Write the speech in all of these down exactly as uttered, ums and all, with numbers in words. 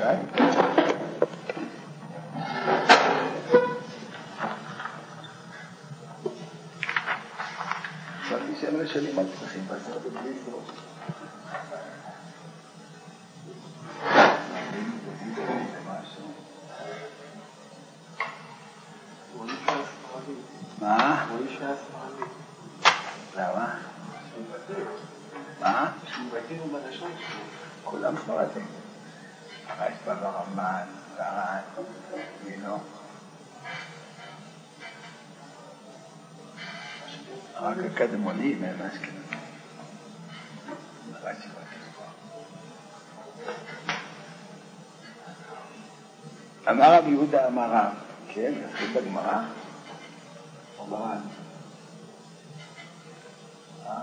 חשבתי שהם לשנים על צריכים בסדר בלי סוף. מה? למה? מה? כולם ספרדים. הרשב"א והרמב"ן, והר"ן, וינו. רק הקדמונים הם אשכנזים. אמר רב יהודה אמר רב, כן? נתחיל בגמרא? או בר"ן? אה?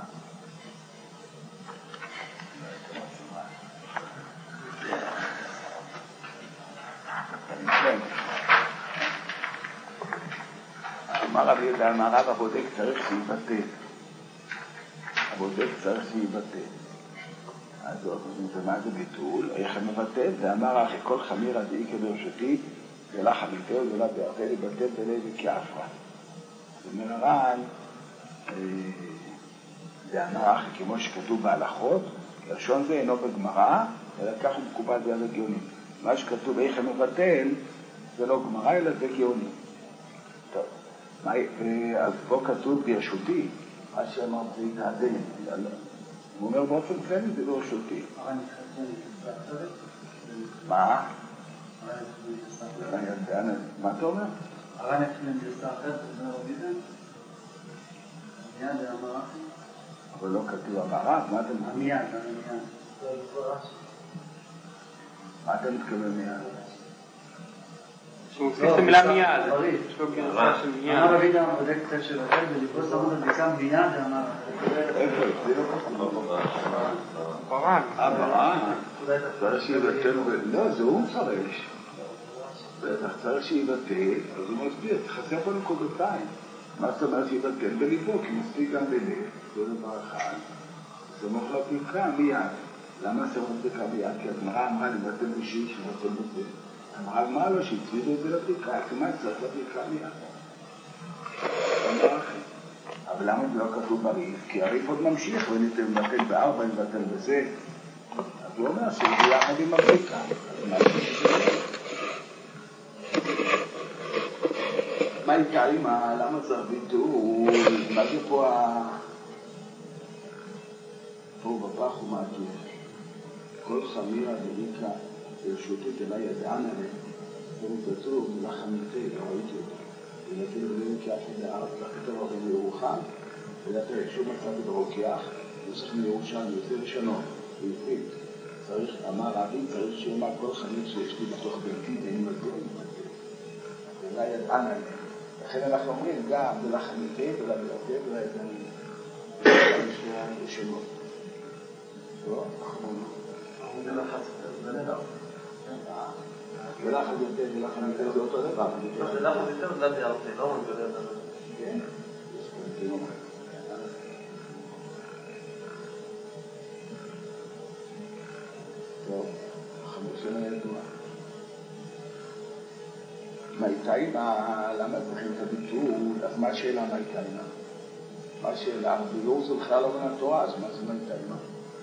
אמר רב יהודה אמר רב, הבודק צריך שיבטל. הבודק צריך שיבטל. אז עוד מה זה ביטול? איך הם מבטל? זה אמר אחרי כל חמיר עדי כברשותי ולא חמיתו ולא בירתה לבטל בלב וכאפרה. זאת אומרת הר"ן, זה אמר אחרי כמו שכתוב בהלכות, לשון זה אינו בגמרא, אלא כך הוא מקובל ביד הגאונים. מה שכתוב איך הם מבטל זה לא גמרא אלא זה גאונים. טוב, אז פה כתוב ברשותי, מה שאמר זה יתעדן, הוא אומר באופן כללי זה ברשותי. מה? מה אתה אומר? הר"ן אצלם גרסה אחרת, זה לא רביזן? מיד זה אמר אחי? אבל לא כתוב אמרה, מה אתה מתכוון? מיד, זה מיד. מה אתה מתכוון מיד? שהוא מוסיף את המילה מיד. יש לו גרסה של מיד. אמר רביזן, בודק קצת של אחר, ולפרוס עמוד הבדיקה מיד, זה אמר אחי. איפה? זה לא כתוב. בר"ן. אה, בר"ן? צריך שיבטל, לא, זה הוא מפרש. בטח צריך שיבטל, אז הוא מסביר, תחסר פה נקודתיים. מה זאת אומרת שיבטל בליבו, כי מספיק גם בלב, זה דבר אחד. זה מוחלט בדיקה מיד. למה זה מוחלט בדיקה מיד? כי הגמרא אמרה לבטל בשביל שבטל בזה. אמרה אמרה לו שהצמידו את זה לבדיקה, כמעט צריך לבדיקה מיד. אבל למה זה לא כתוב בריף? כי הריף עוד ממשיך, וניתן לבטל בארבע, לבטל בזה. אז הוא אומר שזה יחד עם הבדיקה. מה איתה אימא? למה זה ביטול? מה זה פה ה... פה בפח הוא מעטור. כל חמירה דליקה ברשותית אליי ידען עליהם, ומתעצור מלחמיתי, ראיתי אותו. ולכן בלים כאפי לארץ, לכתב הרבה מירוחם, ולכן שוב מצא ברוקח, נוסח מירושם, יוצא לשנות, בעברית. צריך, אמר רבי, צריך שיאמר כל חמיר שיש לי בתוך ביתי, ואין מזור, ואולי ידען עליהם. לכן אנחנו אומרים גם ולחמיתי ולבירתי ולידענים. זה שני הראשונות. לא? זה לחץ, זה נדע. ולחץ יותר ולחמיתי זה אותו דבר. זה לחץ יותר ולבירתי, לא אומרים זה לדבר. כן? זה לא אומר. טוב, חמישי ידוע. מה איתה אימא? למה צריכים את הביטול? אז מה השאלה מה איתה אימא? מה השאלה? הביאור זה בכלל לא מן התורה, אז מה זה מה איתה אימא?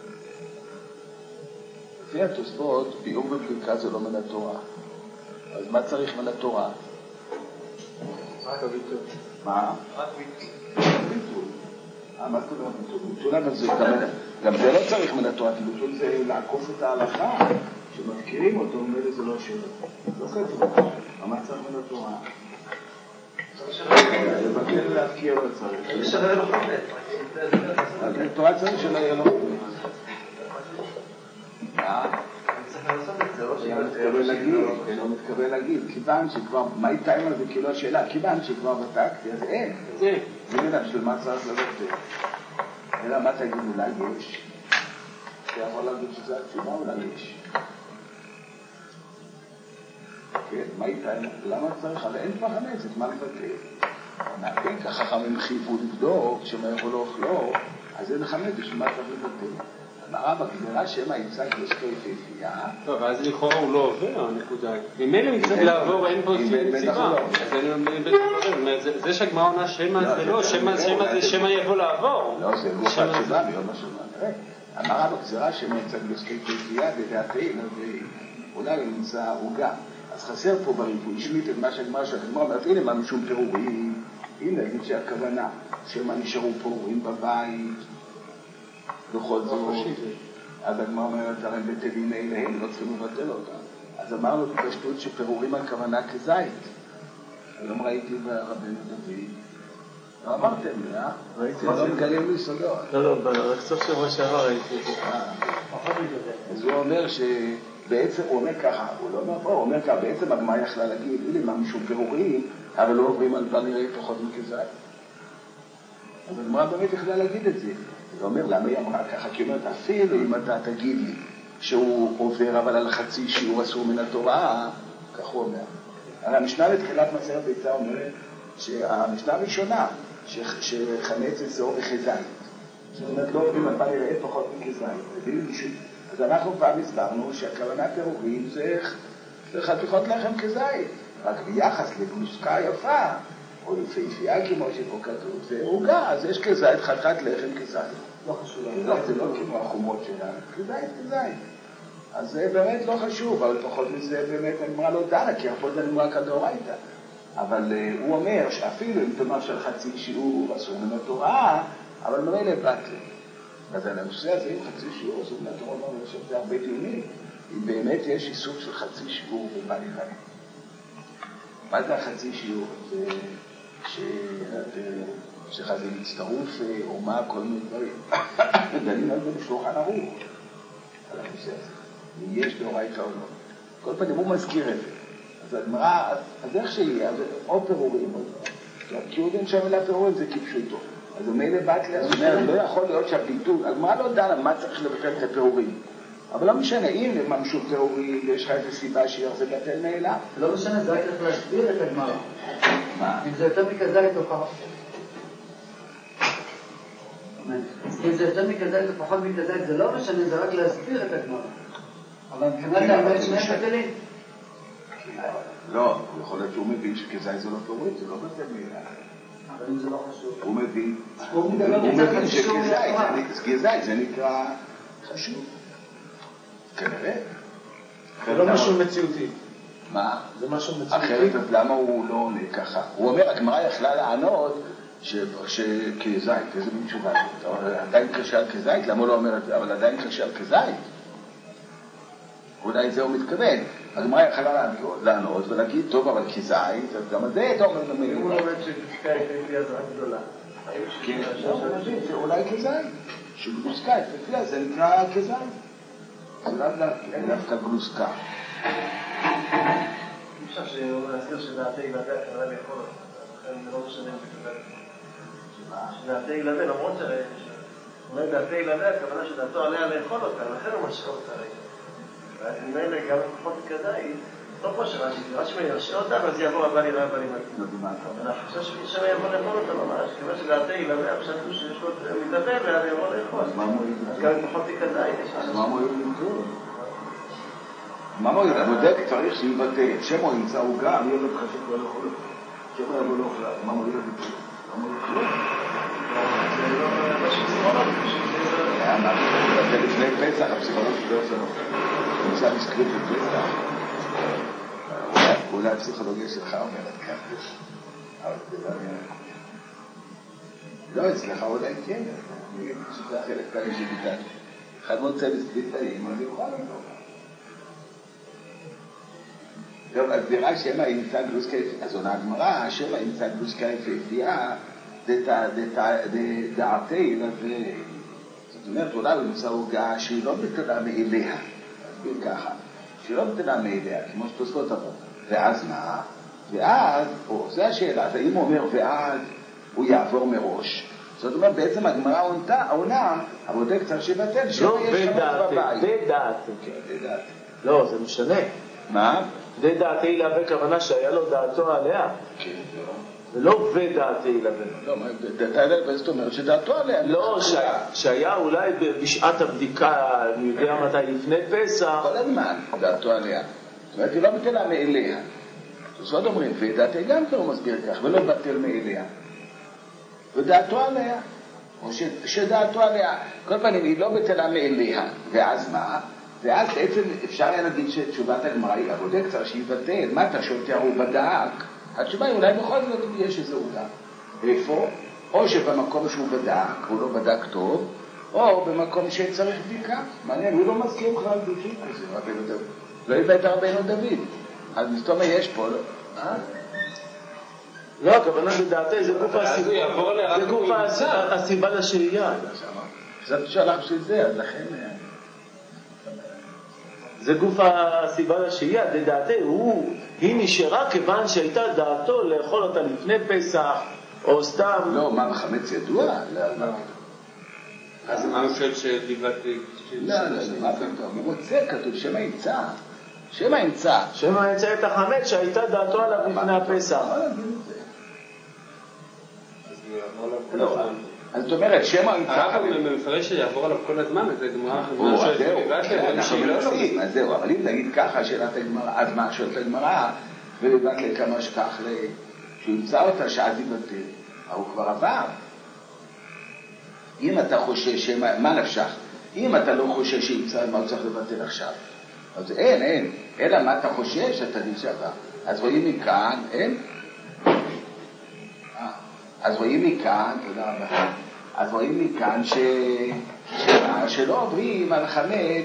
לפי התוספות, ביאור ובדיקה זה לא מן התורה. אז מה צריך מן התורה? רק הביטול. מה? רק ביטול. ביטול. אה, מה זאת אומרת ביטול? ביטול, אבל זה גם זה לא צריך מן התורה, כי ביטול זה לעקוף את ההלכה. שמזכירים אותו, אומר לי זה לא שלו. לא כתוב. מה צריך מן התורה? לבקר להזכיר לא צריך. זה שווה לו חמד. אז התורה צריך שלא יהיה לו חמד. מה? אני צריך לעשות את זה, לא אני לא מתכוון להגיד, כיוון שכבר, מה איתה עם זה כאילו השאלה, כיוון שכבר בדקתי, אז אין. זה, זה נדע בשביל מה צריך לבטל. אלא מה תגיד, אולי יש? אתה יכול להגיד שזה התשובה, אולי יש. כן, מה איתה? למה צריך? אבל אין כבר חמצת, מה לבטל? נעקן, ככה חכמים חייבו לבדוק, שמה יכול לאוכלו, אז אין חמצת, שמה צריך לבטל? מראה בגזרה שמא ימצא גלוסקי יפהפייה. טוב, אז לכאורה הוא לא עובר, הנקודה. אם אין לי מצטרך לעבור, אין פה סיבה. אז אני בטח עובר. זה שהגמרא עונה שמא זה לא, שמא זה שמא יבוא לעבור. לא, זה גופת שמה, מאוד משהו. המראה בגזרה שמא ימצא גלוסקי יפהפייה, לדעתי, אולי הוא נמצא עוגה. אז חסר פה בריבוי, השמיט את מה שהגמרא שהגמרא אומרת, הנה מה משום פירורים, הנה נגיד שהכוונה, שמה נשארו פירורים בבית, בכל זאת, אז הגמרא אומרת, הרי בטלים אליהם, לא צריכים לבטל אותם. אז אמרנו בפשטות שפירורים הכוונה כזית. היום ראיתי ברבנו דוד, לא אמרתם לי, אה? ראיתי, לא מגלים לי סודות. לא, לא, בסוף שבוע שעבר ראיתי את זה. אז הוא אומר ש... בעצם הוא אומר ככה, הוא לא אומר פה, הוא אומר ככה, בעצם הגמרא יכלה להגיד, הנה מה משום פירורים, אבל לא עוברים על דבר נראה פחות מכזית. אז הגמרא באמת יכלה להגיד את זה. הוא אומר, למה היא אמרה ככה? כי אומרת, אפילו אם אתה תגיד לי שהוא עובר אבל על חצי שיעור אסור מן התורה, כך הוא אומר. הרי המשנה לתחילת מסכת ביצה אומרת, שהמשנה הראשונה, שחמץ אסור בכזית. זאת אומרת, לא עוברים על דבר נראה פחות מכזית. אז אנחנו פעם הסברנו שהכוונה פירורים זה חתיכות לחם כזית, רק ביחס לגלוסקה יפה, או יפהפייה כמו שפה כתוב, זה עוגה, אז יש כזית, חתיכת לחם כזית. לא חשוב. זה לא כמו החומות שלנו, כזית, כזית. אז זה באמת לא חשוב, אבל פחות מזה באמת הנמרה לא דנה, כי הרבה זה נמרה כדאורייתא. אבל הוא אומר שאפילו אם תאמר של חצי שיעור אסור מן התורה, אבל מראה לבטלה. אז על הנושא הזה, אם חצי שיעור, אז הוא נתון אומר שזה הרבה דיונים. אם באמת יש איסור של חצי שיעור ומה נראה. מה זה החצי שיעור? זה שחזה מצטרוף או מה, כל מיני דברים. דנים על זה בשולחן ערוך. על הנושא הזה. אם יש דאורייתא או לא. כל פעם הוא מזכיר את זה. אז הגמרא, אז איך שיהיה, אז או פירורים או לא. כי הוא יודעים שהמילה פירורים זה כפשוטו. אז הוא מילא בטלה, זאת אומרת, לא יכול להיות שהביטול, הגמרא לא דנה מה צריך לבטל את הפירורים. אבל לא משנה, אם לממשו פירורים, יש לך איזו סיבה שיר, זה בטל מאליו. לא משנה, זה רק צריך להסביר את הגמרא. מה? אם זה יותר מכזית או פחות. אם זה יותר מכזית או פחות מכזית, זה לא משנה, זה רק להסביר את הגמרא. אבל מבחינת האמת שני בטלים. לא, יכול להיות שהוא מבין שכזית זה לא פירורים, זה לא בטל מאליו. אבל אם זה לא חשוב. הוא מבין, הוא מבין שכזית זה נקרא חשוב. כנראה. זה לא משהו מציאותי. מה? זה משהו מציאותי. אחרת, אז למה הוא לא עונה ככה? הוא אומר, הגמרא יכלה לענות שכזית, איזה מין תשובה זאת? עדיין קשה על כזית? למה הוא לא אומר את זה? אבל עדיין קשה על כזית? אולי זה הוא מתכוון. הגמרא יכלה לענות ולהגיד, טוב, אבל כזית, אז גם על זה אתה אומר למילים. הוא אומר שגלוסקה יפהפייה זה רק גדולה. כן, זה אולי כזית. שגלוסקה יפהפייה זה נקרא כזית. זה לא דווקא גלוסקה. אפשר שהוא להזכיר שדעתי ילדה כנראה לאכול אותה. לכן זה לא משנה אם זה כזית. שדעתי ילדה, למרות שאולי דעתי ילדה, הכוונה שדעתו עליה לאכול אותה, לכן הוא משאיר אותה רגע. ואם אלה גם לפחות כדאי, לא פה שרשמי ירשה אותה, אז יבוא הבא לירה הבא לירה. אני חושב ששם יבוא לאכול אותה ממש, כיוון שדעתי ילדה, חשבנו שיש לו מתאבל ואז יבוא לאכול. אז גם לפחות כדאי. אז מה מועיל למכור? מה מועיל? הבודק צריך שיבטא, שמו ימצא עוגה, אני אומר לך שכבר לא יכול להיות. שמו יבוא לאכול, מה מועיל למכור? מה מועיל למכור? זה לא משהו פסיכולוגי. היה מה, זה לפני פסח, הפסיכולוגי לא עושה לו. נמצא מסקריפט בפסח. אולי הפסיכולוגיה שלך אומרת ככה. אבל זה לא נראה. לא אצלך, אולי כן. אני פשוט החלק כאלה שביטן. אחד מוצא בסביבתאים, אז יוכל לבוא. טוב, אז נראה שמה ימצא גלוסקה יפהפייה. אז עונה הגמרא, שמה ימצא גלוסקה יפהפייה, דעתי לזה. זאת אומרת, אולי הוא ימצא הוגה שהיא לא בטלה מאליה. ככה, שלא בטלה מאליה, כמו שתוספות עבור. ואז מה? ואז, או, זה השאלה, האם הוא אומר ואז הוא יעבור מראש? זאת אומרת, בעצם הגמרא עונה, הבודק צריך שבטל, לא בדעתי, בדעתי. כן, בדעתי. לא, זה משנה. מה? בדעתי להווה כוונה שהיה לו דעתו עליה. כן, זה לא ודעתי לבן. לא, דעתי לבן זאת אומרת שדעתו עליה. לא, שהיה אולי בשעת הבדיקה, אני יודע מתי, לפני פסח. כל הזמן דעתו עליה. זאת אומרת, היא לא בטלה מאליה. זאת אומרים, ודעתי גם כן הוא מסביר כך, ולא בטל מאליה. ודעתו עליה. או שדעתו עליה. כל פעמים היא לא בטלה מאליה. ואז מה? ואז בעצם אפשר היה להגיד שתשובת הגמרא היא הבודק צריך שיבטל. מה אתה שואל תיארו בדק? התשובה היא אולי בכל זאת יש איזו עובדה. איפה? או שבמקום שהוא בדק, הוא לא בדק טוב, או במקום שצריך בדיקה. מעניין, הוא לא מזכיר בכלל בדיוק כזה, רבינו דוד. לא הבאת רבינו דוד. אז מסתום יש פה, לא? אה? לא, הכוונה בדעתי זה גוף הסיבה לשהייה. חשבתי שהלך של זה, אז לכן... זה גוף הסיבה לשהייה, לדעתי, הוא, היא נשארה כיוון שהייתה דעתו לאכול אותה לפני פסח, או סתם... לא, מה, חמץ ידוע? לא, לא. אז מה הוא שואל שדיברתי... לא, לא, מה פתאום? הוא רוצה, כתוב, שמא ימצא. שמא ימצא. שמא ימצא את החמץ שהייתה דעתו עליו לפני הפסח. לא, להגיד את זה. לא, אז זאת אומרת, שמא ימצא... הרב מפרש שיעבור עליו כל הזמן, זה גמרא... או, אז זהו, אנחנו מנסים, אז זהו, אבל אם נגיד ככה, שאלת הגמרא, אז מה שואלת הגמרא, ולבט לכמה שכח, שהוא ימצא אותה, שאז יבטל, אבל הוא כבר עבר. אם אתה חושש, מה נפשך? אם אתה לא חושש שימצא, מה הוא צריך לבטל עכשיו? אז אין, אין, אלא מה אתה חושש, אתה נמצא בה. אז רואים מכאן, אין? אז רואים מכאן, תודה רבה. אז רואים מכאן ש... שמה, שלא עוברים על חמץ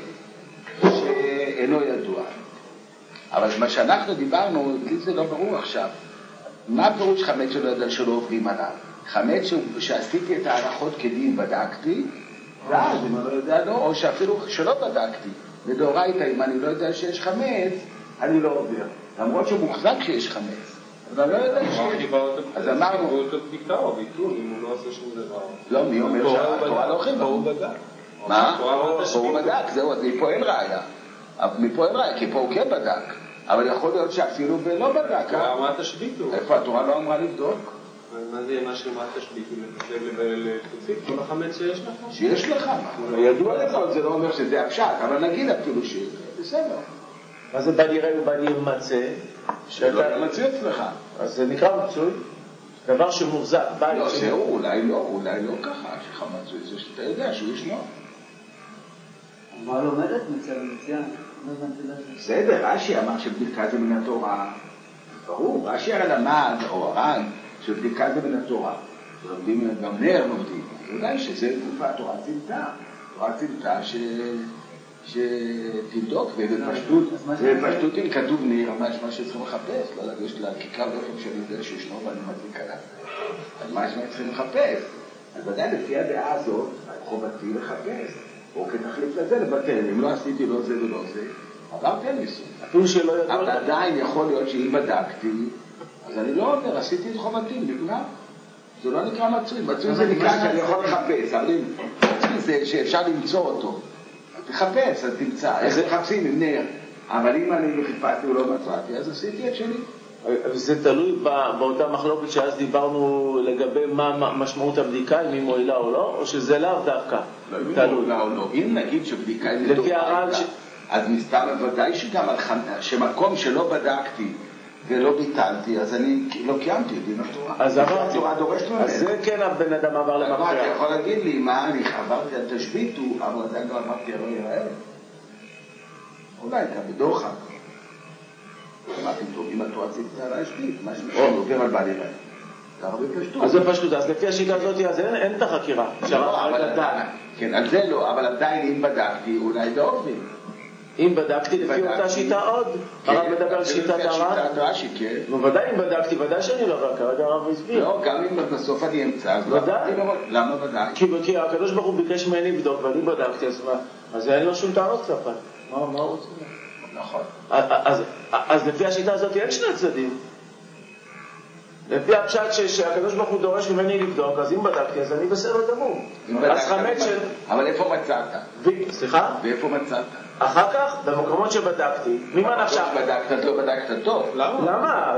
שאינו ידוע. אבל מה שאנחנו דיברנו, זה לא ברור עכשיו. מה הפירוש חמץ שלא ידע שלא עוברים עליו? חמץ ש... שעשיתי את ההלכות כדין בדקתי, ואז אם אני לא יודע לא, או שאפילו שלא בדקתי. לדאורייתא, אם אני לא יודע שיש חמץ, אני לא עובר. למרות שמוחזק שיש חמץ. אבל לא יודע שיש. אז אמרנו... הוא אותו בדיקה או ביטול, אם הוא לא עושה שום דבר. לא, מי אומר שהתורה לא חייבה. הוא בדק. מה? הוא בדק, זהו, אז מפה אין ראיה. מפה אין ראיה, כי פה הוא כן בדק. אבל יכול להיות שאפילו לא בדק. התורה אמרה תשביתו. איפה התורה לא אמרה לבדוק? מה זה מה שאמרה תשביתו? לתוסיף כל החמץ שיש לך? שיש לך. ידוע לך, זה לא אומר שזה הפשט, אבל נגיד אפילו ש... בסדר. מה זה בנראה ובנמצא? שלא מצא אצלך. אז זה נקרא מצוי. דבר שמוחזק. לא, זהו, אולי לא, אולי לא ככה. שחמצוי זה שאתה יודע שהוא ישנו. מה לא אומרת מצא ומצא? בסדר, רש"י אמר שבדיקה זה מן התורה. ברור, רש"י הרי למד, או הר"ן, שבדיקה זה מן התורה. לומדים גם נר לומדים. אולי שזה תקופה, התורה צילתה. התורה צילתה ש... שתבדוק, ובפשטות אם כתוב נר, מה שצריכים לחפש, לא לגשת לכיכר רחם שאני יודע שישנו ואני מדליק עליו. אז מה שצריכים לחפש? אז ודאי לפי הדעה הזאת, חובתי לחפש, או כתחליף לזה לבטל, אם לא עשיתי לא זה ולא זה, עברתי על ניסוי. אפילו שלא ידעו. אבל עדיין יכול להיות שאם בדקתי, אז אני לא אומר, עשיתי את חובתי, נגמר. זה לא נקרא מצוי, מצוי זה נקרא שאני יכול לחפש, אבל מצוי זה שאפשר למצוא אותו. תחפש, אז תמצא, איך מחפשים עם נר, אבל אם אני חיפשתי או לא מצאתי, אז עשיתי את שלי. זה תלוי באותה מחלוקת שאז דיברנו לגבי מה משמעות הבדיקה, אם היא מועילה או לא, או שזה לאו דווקא? לא, אם היא מועילה או לא. אם נגיד שבדיקה היא מטורייתא, אז מסתם ודאי שגם שמקום שלא בדקתי ולא ביטלתי, אז אני לא קיימתי את דין התורה. אז אמרתי, אז זה כן הבן אדם עבר למפריע. אתה יכול להגיד לי מה אני עברתי על תשביתו, אבל אתה גם אמרתי לא יראה. אולי אתה בדוחה. מה פתאום, אם התורה ציפתה להשבית, מה שמשהו עובר על בעל יראה. זה הרבה פשטות. אז זה פשטות, אז לפי השיטה הזאת, אז אין את החקירה. כן, על זה לא, אבל עדיין אם בדקתי, אולי לא עוברים. אם בדקתי לפי אותה שיטה עוד, הרב מדבר על שיטת הרב. בוודאי אם בדקתי, ודאי שאני לא עבר, כרגע הרב הסביר. לא, גם אם בסוף אני אמצא, אז לא עברתי לראות. למה ודאי? כי הקדוש ברוך הוא ביקש ממני לבדוק, ואני בדקתי, אז אין לו שום טענות כלפי. מה הוא רוצה? נכון. אז לפי השיטה הזאת אין שני צדדים. לפי הפשט שהקדוש ברוך הוא דורש ממני לבדוק, אז אם בדקתי, אז אני בסדר גמור. אז חמץ של... אבל איפה מצאת? סליחה? ואיפה מצאת? אחר כך, במקומות שבדקתי, ממה נפשך? בדקת טוב, בדקת טוב. למה?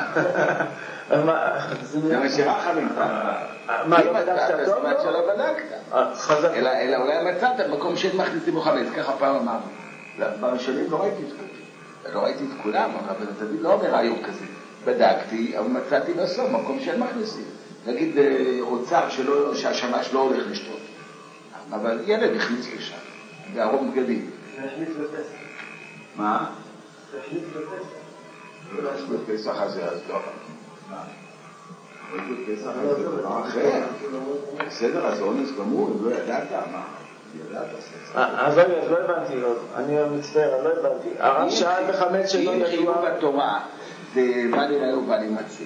מה? זה משירה חמים. מה, לא בדקת טוב? זאת אומרת שלא בדקת. אלא אולי מצאת במקום שאין מכניסים בו חמץ, ככה פעם אמרנו. בראשונים לא ראיתי את כולם. לא ראיתי את כולם, אבל תמיד לא אומר היום כזה. בדקתי, אבל מצאתי בסוף, מקום שאין מכניסים. נגיד אוצר שהשמש לא הולך לשתות. אבל ילד הכניס לשם, בארון בגדים. להשמיץ בפסח. מה? להשמיץ בפסח. לא להשמיץ בפסח הזה, אז לא. מה? אבל בפסח הזה זה דבר אחר. בסדר, אז אונס גמור, אם לא ידעת, מה? ידעת, אז לא הבנתי, אני מצטער, אני לא הבנתי. הרב שאל בחמץ שלא אם חיוב בתורה זה מה נראה ומה נמצא.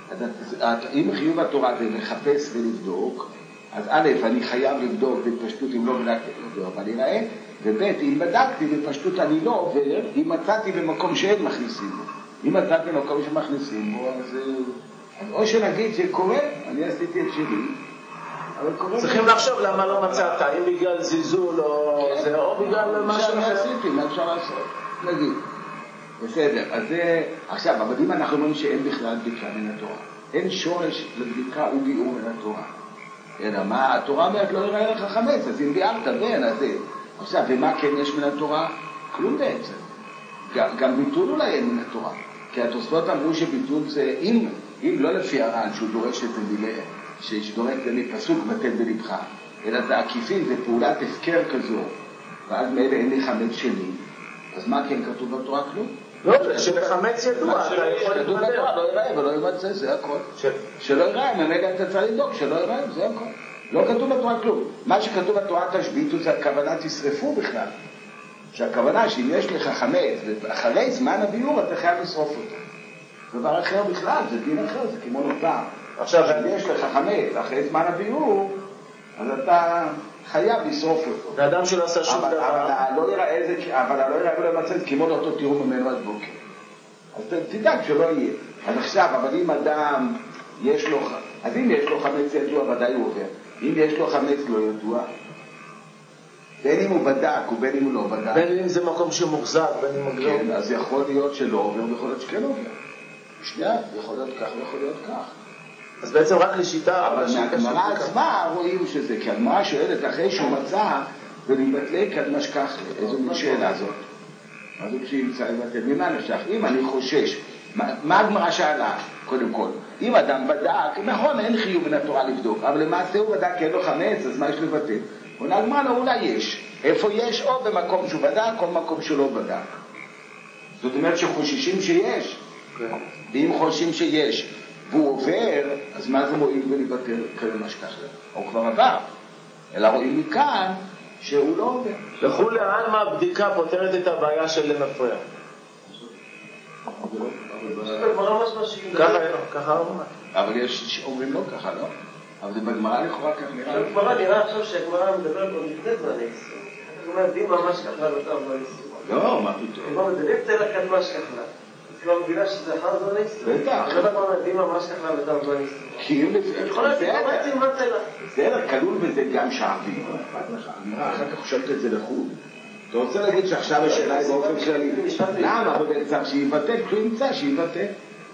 אם חיוב בתורה זה לחפש ולבדוק, אז א', אני חייב לבדוק בפשטות אם לא בדקתי לבדוק, אבל נראה, וב', אם בדקתי בפשטות אני לא עובר, אם מצאתי במקום שאין מכניסים בו. אם מצאתי במקום שמכניסים בו, אז, אז או שנגיד שקורה, אני עשיתי את שלי, אבל קורה... צריכים לחשוב למה לא מצאת, אם בגלל זלזול או זה, או בגלל משהו אחר. עשיתי, מה אפשר לעשות? נגיד. בסדר, אז זה... עכשיו, אבל אם אנחנו אומרים שאין בכלל בדיקה מן התורה, אין שורש לבדיקה וביאור מן התורה. אלא מה, התורה אומרת לא יראה לך חמץ, אז אם ביארת בין, אז זה. עכשיו, ומה כן יש מן התורה? כלום בעצם. גם, גם ביטול אולי אין מן התורה. כי התוספות אמרו שביטול זה, אם, אם לא לפי הר"ן, שהוא דורש את המילה, שדורש פסוק בטל בלבך, אלא זה עקיפין, זה פעולת הפקר כזו, ואז מאלה אין לי חמץ שני, אז מה כן כתוב בתורה? כלום? לא, שבחמץ ידוע, אתה יכול כתוב בתורה, לא יראה ולא ימצא, זה הכל. שלא יראה, ממילא אתה צריך לדאוג, שלא יראה, זה הכל. לא כתוב בתורה כלום. מה שכתוב בתורה תשביתו זה הכוונה תשרפו בכלל. שהכוונה שאם יש לך חמץ, ואחרי זמן הביאור אתה חייב לשרוף אותו. דבר אחר בכלל, זה דין אחר, זה כמו נותר. עכשיו, אם יש לך חמץ, אחרי זמן הביאור, אז אתה חייב לשרוף אותו. ואדם שלא עשה שום דבר. אבל לא יראה איזה, אבל לא יראה ולא ימצא, כמו לאותו תראו ממנו עד בוקר. אז תדאג שלא יהיה. אז עכשיו, אבל אם אדם יש לו, אז אם יש לו חמץ ידוע, ודאי הוא עובר. אם יש לו חמץ לא ידוע, בין אם הוא בדק ובין אם הוא לא בדק. בין אם זה מקום שמוחזק, בין אם הוא כן, אז יכול להיות שלא עובר, ויכול להיות שכן עובר. שנייה, יכול להיות כך ויכול להיות כך. אז בעצם רק לשיטה... אבל מהגמרא עצמה רואים שזה, כי הגמרא שואלת אחרי שהוא מצא ולהתבטלק עד משכח, איזו שאלה זאת? מה זאת שימצא לבטל? ממה נפשך? אם אני חושש, מה הגמרא שאלה? קודם כל, אם אדם בדק, נכון, אין חיוב בין התורה לבדוק, אבל למעשה הוא בדק, אין לו חמץ, אז מה יש לבטל? עונה הגמרא, לא, אולי יש. איפה יש? או במקום שהוא בדק, או במקום שהוא לא בדק. זאת אומרת שחוששים שיש. ואם חוששים שיש, והוא עובר, אז מה זה מועיל ולבטל כאלה משכח? הוא כבר עבר. אלא רואים מכאן שהוא לא עובר. לכולי עלמא הבדיקה פותרת את הבעיה של למפרע. ככה אומרת. אבל יש אומרים לא ככה, לא? אבל זה בגמרא לכאורה כך נראה. בגמרא נראה עכשיו שהגמרא מדברת עוד לפני זמן האיסור. אתה אומר, די ממש ככה לא טוב לא איסור. לא, מה פתאום? כבר מדלק תלך כאן ממש ככה. אז כבר מבינה שזה אחד זמן האיסור. בטח. אתה אומר, די ממש ככה לא טוב לא איסור. כי אם לפי... יכול להיות, לא רציתי מה תלך. בסדר, כלול בזה גם שעבים. אחר כך חושבת את זה לחוד. אתה רוצה להגיד שעכשיו השאלה היא באופן כללי. למה? אבל צריך שיבטל, כשהוא ימצא שיבטל.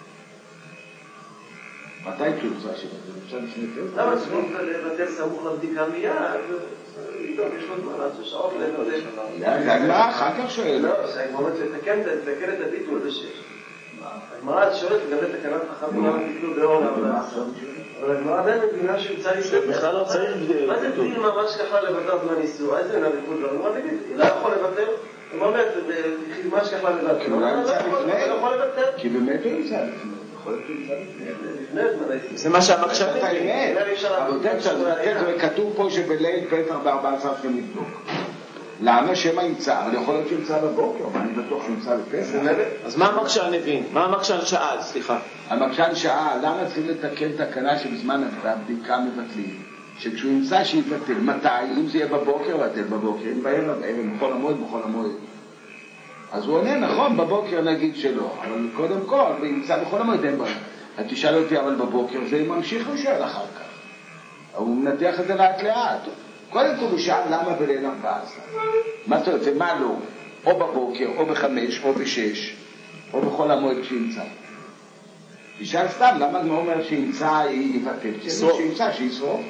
מתי כשהוא ימצא שיבטל? אפשר לפני תל? למה צריך לבטל סמוך לבדיקה מיד? יש לו זמן, עד שעות לבטל. זה הגמרא אחר כך שואל. לא, שהגמרא לתקן את הביטול בשש. הגמרא שואלת לגבי תקנת חכמים למה תקנו באור לעבודה. אבל הגמרא בין מבינה שימצא איסור. בכלל לא צריך ביטול. מה זה דין ממש ככה לבטל זמן איסור? איזה אינה ביטול לא? הוא אומר, תגיד, לא יכול לבטל? הוא אומר, ממש ככה לבטל. כי אולי נמצא לפני. לא יכול לבטל. כי באמת הוא נמצא לפני. יכול להיות שהוא נמצא לפני. זה מה שהמקשה אתה האמת. אבל כתוב פה שבליל פסח בארבע עשרה צריכים לבדוק. למה שמא ימצא? אבל יכול להיות שימצא בבוקר, אבל אני בטוח שימצא בפסח. אז מה המקשן הבין? מה המקשן שאל? סליחה. המקשן שאל, למה צריכים לתקן תקנה שבזמן הבדיקה מבטלים? שכשהוא ימצא שיבטל. מתי? אם זה יהיה בבוקר, בטל בבוקר. אם בערב, בערב, בכל המועד, בכל המועד. אז הוא עונה, נכון, בבוקר נגיד שלא. אבל קודם כל, הוא ימצא בכל המועד, אין בעיה. אז תשאל אותי, אבל בבוקר זה ממשיך לשאול אחר כך. הוא מנתח את זה לאט לאט. קודם כל הוא שאל למה בליל ארבע עשרה. מה זאת אומרת, ומה לא? או בבוקר, או בחמש, או בשש, או בכל המועד שימצא. תשאל סתם, למה הוא אומר שימצא יבטל? שימצא, שישרוף.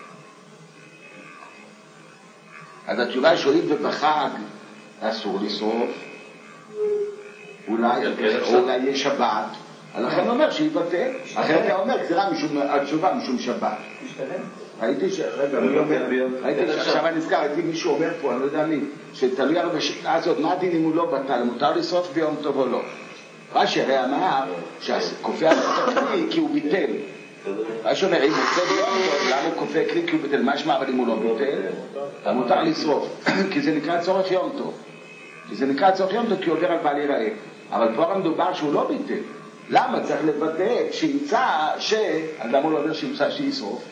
אז התשובה שואלת ובחג אסור לשרוף. אולי, אולי יש שבת. לכן הוא אומר שיבטל. אחרי אתה אומר, גזירה התשובה משום שבת. הייתי ש... רגע, אני אומר, הייתי שעכשיו אני נזכר, הייתי מישהו אומר פה, אני לא יודע מי, שתלוי על בשאלה הזאת, מה הדין אם הוא לא בטל, מותר לשרוף ביום טוב או לא? רש"י הרי אמר שהכופה כלי כי הוא ביטל. רש"י אומר, אם הוא עושה ביום טוב, למה הוא כופה כלי כי הוא ביטל? מה שמע, אבל אם הוא לא ביטל, מותר לשרוף. כי זה נקרא צורך יום טוב. כי זה נקרא צורך יום טוב כי הוא עובר על בעל יראה. אבל פה מדובר שהוא לא ביטל. למה צריך לבטל שימצא ש... אז למה הוא לא אומר שימצא שישרוף?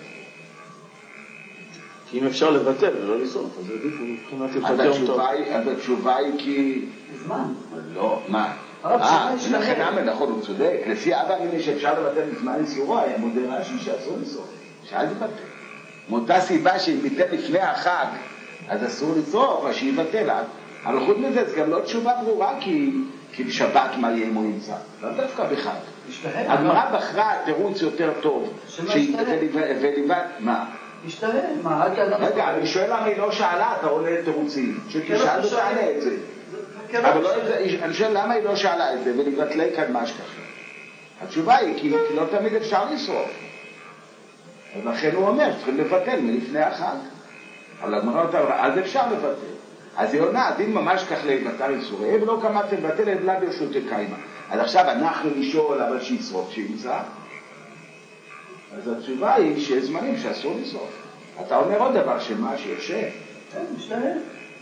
כי אם אפשר לבטל ולא לשרוף, אז עדיף מבחינת לבטל יום טוב. אז התשובה היא כי... זמן. לא, מה? אה, לכן אמן, נכון, הוא צודק. לפי אבא הנה שאפשר לבטל בזמן איסורו, היה מודה רש"י שאסור לשרוף. שאל לבטל. מאותה סיבה שאם ביטל לפני החג, אז אסור לשרוף, אז שיבטל. אבל חוץ מזה, זה גם לא תשובה ברורה, כי בשבת מה יהיה אם הוא ימצא. לא דווקא בחג. הגמרא בחרה תירוץ יותר טוב. וליבת, מה? משתלם, מה? רגע, אני שואל למה היא לא שאלה, אתה עולה תירוצים. שתשאל ותענה את זה. אבל אני שואל למה היא לא שאלה את זה, ולבטלי כאן מה שככה. התשובה היא, כי לא תמיד אפשר לשרוף. ולכן הוא אומר, צריכים לבטל מלפני החג. אבל הגמרא אותה, אז אפשר לבטל. אז היא עונה, דין ממש כך לבטל איסורי, ולא כמה תבטל לבלה ברשות קיימה. אז עכשיו אנחנו לשאול, אבל שישרוף, שימצא. אז התשובה היא שיש זמנים שאסור לשרוף. אתה אומר עוד דבר, שמה שיושב. כן, משתלם.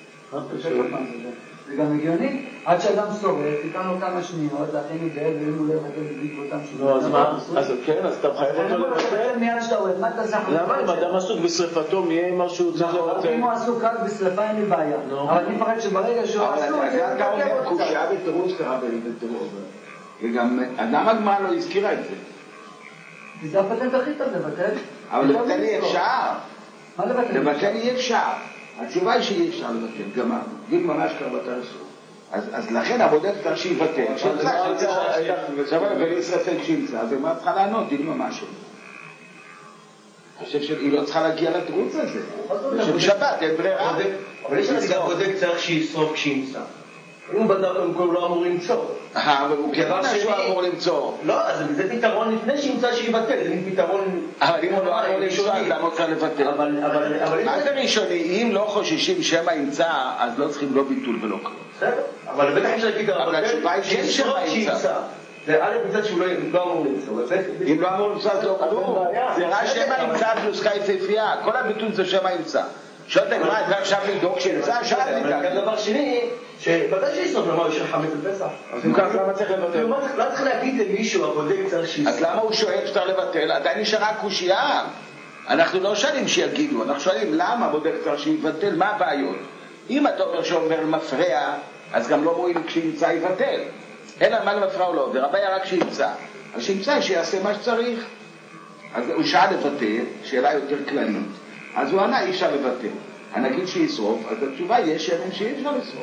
זה גם הגיוני, עד שאדם שורף, תיקן לו כמה שניות, לכן ידעל, ואם הוא לא יבטל בדיוק אותם שניות. נו, אז מה? אז כן, אז אתה חייב אותו לבטל? מיד שאתה רואה, מה אתה זכר? למה? אם אדם עסוק בשריפתו, מי יהיה משהו צריך לבטל? אם הוא עסוק רק בשריפה, אין לי בעיה. אבל אני מפחד שברגע שהוא עסוק, אבל אתה אומר, קושיה בתירוץ קרה בתירוץ. וגם אדם הגמרא לא הזכירה את זה. כי זה הפטנט הכי טוב, לבטל. אבל לבטל אי אפשר. מה לבטל? לבטל אי אפשר. התשובה היא שאי אפשר לבטל, גמרנו. גיד ממש כבר בטל אסור. אז לכן הבודק צריך שיבטל. שימצא, שימצא. ואין ספק שימצא. ומה צריכה לענות? גיד ממש. אני חושב שהיא לא צריכה להגיע לתירוץ הזה. שבשבת אין ברירה. אבל יש לי גם בודק צריך שישרוף כשימצא. אם בדק הם כל לא אמור למצוא. אה, אבל הוא כן שהוא אמור למצוא. לא, אז זה פתרון לפני שימצא שיבטל, זה פתרון... אבל אם הוא לא אמור למצוא, אז למה הוא צריך לבטל? מה זה ראשוני? אם לא חוששים שמא ימצא, אז לא צריכים לא ביטול ולא כלום. בסדר, אבל בטח אפשר להגיד, אבל התשובה היא שאין שמא ימצא. זה א' מצד שהוא לא אמור למצוא. אם לא אמור למצוא, אז לא כלום. זה רק שמא ימצא פלוס יפהפייה. כל הביטול זה שמא ימצא. שואלת הגמרא, זה עכשיו לדאוג שימצא, שאלתי אבל גם דבר שני, שבטח שישרוף למה יש חמץ בפסח. אז אם כך, למה צריך לבטל? לא צריך להגיד למישהו, הבודק צריך שישרוף. אז למה הוא שואל שצריך לבטל? עדיין נשארה קושייה. אנחנו לא שואלים שיגידו, אנחנו שואלים למה הבודק צריך שיבטל, מה הבעיות? אם אתה אומר שאומר מפרע, אז גם לא מועיל כשימצא יבטל. אלא מה למפרע הוא לא עובר, הבעיה רק שימצא. אז שימצא שיעשה מה שצריך. אז הוא שאל לבטל, שאלה יותר כללית. אז הוא ענה, אי אפשר לבטל. הנגיד שישרוף, אז התשובה יש שמן שאי אפשר לשרוף.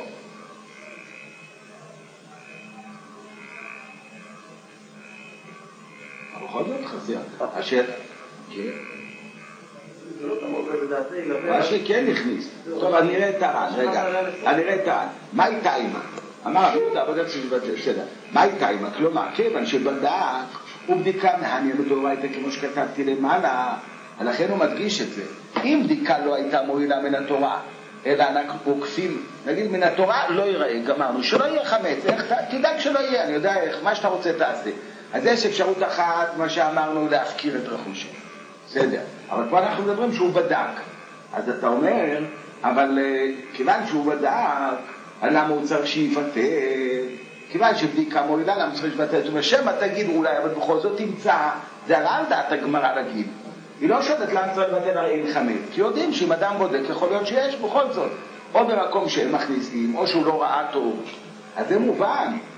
אבל בכל זאת חסר. אשר... כן. מה שכן נכניס. טוב, אני אראה טען, רגע. אני אראה טען. מה הייתה אימא? אמר, זה עבודת שבדה. מה הייתה אימא? כלומר, כיוון שבדק, הוא בדיקה מעניין אותו, הייתה כמו שכתבתי למעלה, לכן הוא מדגיש את זה. אם בדיקה לא הייתה מועילה מן התורה, אלא אנחנו עוקפים, נגיד מן התורה לא ייראה, גמרנו, שלא יהיה חמץ, איך, תדאג שלא יהיה, אני יודע איך, מה שאתה רוצה תעשה. אז יש אפשרות אחת, מה שאמרנו, להפקיר את רכושו. בסדר. אבל פה אנחנו מדברים שהוא בדק. אז אתה אומר, אבל כיוון שהוא בדק, למה הוא צריך שיבטל? כיוון שבדיקה מועילה, למה צריך שיבטל? זאת אומרת, שמה תגיד אולי, אבל בכל זאת תמצא, זה עלה על דעת הגמרא להגיד. היא לא שואלת למה צריך לבטל הרי אין חמץ, כי יודעים שאם אדם בודק יכול להיות שיש בכל זאת, או במקום שהם מכניסים, או שהוא לא ראה טוב, אז זה מובן.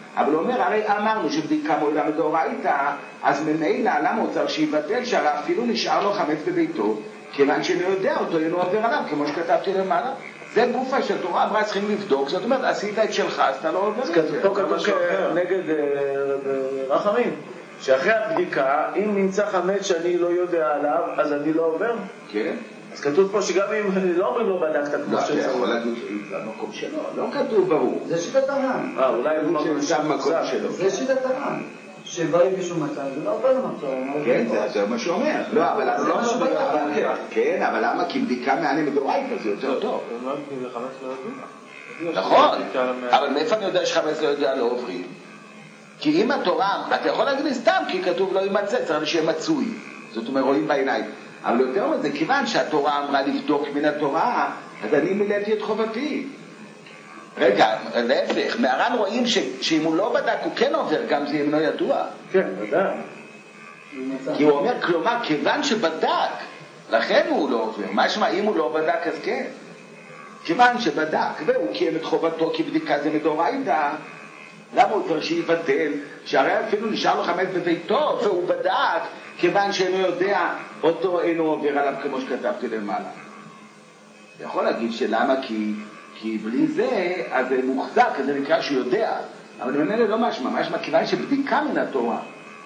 אבל הוא אומר, הרי אמרנו שבדיקה מועילה מדאורייתא, אז ממילא למה הוא צריך שיבטל שהרי אפילו נשאר לו חמץ בביתו, כיוון שאני יודע אותו, אינו עובר עליו, כמו שכתבתי למעלה. זה גופה שהתורה אמרה, צריכים לבדוק, זאת אומרת, עשית את שלך, אז אתה לא עובר את זה. אז פה כתוב נגד רחמים, שאחרי הבדיקה, אם נמצא חמץ שאני לא יודע עליו, אז אני לא עובר? כן. אז כתוב פה שגם אם לא אומרים לו בדקת כמו שצריך. אתה יכול להגיד במקום שלו, לא כתוב ברור. זה שיטת הר"ן. אה, אולי במקום שלו. זה שיטת הר"ן. שבאים בשום מצב, זה לא עובר למצב. כן, זה מה שאומר. לא, אבל זה מה שבטח. כן, אבל למה? כי בדיקה מענה מדאורייתא זה יותר טוב. זה חמץ לא יודע. נכון, אבל מאיפה אני יודע שחמץ לא יודע לא עוברים? כי אם התורה, אתה יכול להגיד לי סתם, כי כתוב לא יימצא, צריך שיהיה מצוי. זאת אומרת, רואים בעיניים. אבל יותר מזה, כיוון שהתורה אמרה לבדוק מן התורה, אז אני מילאתי את חובתי. רגע, להפך, מהר"ן רואים ש, שאם הוא לא בדק הוא כן עובר, גם זה אינו ידוע. כן, ודאי. כי הוא אומר, כלומר, כיוון שבדק, לכן הוא לא עובר. משמע, אם הוא לא בדק, אז כן. כיוון שבדק, והוא קיים את חובתו, כי בדיקה זה מדאורייתא, למה הוא צריך שיבטל? שהרי אפילו נשאר לו חמץ בביתו, והוא בדק, כיוון שאינו יודע, אותו אינו עובר עליו כמו שכתבתי למעלה. יכול להגיד שלמה? כי, כי בלי זה, אז זה מוחזק, אז זה נקרא שהוא יודע. אבל במנהל לא משמע, משמע כיוון שבדיקה מן התורה.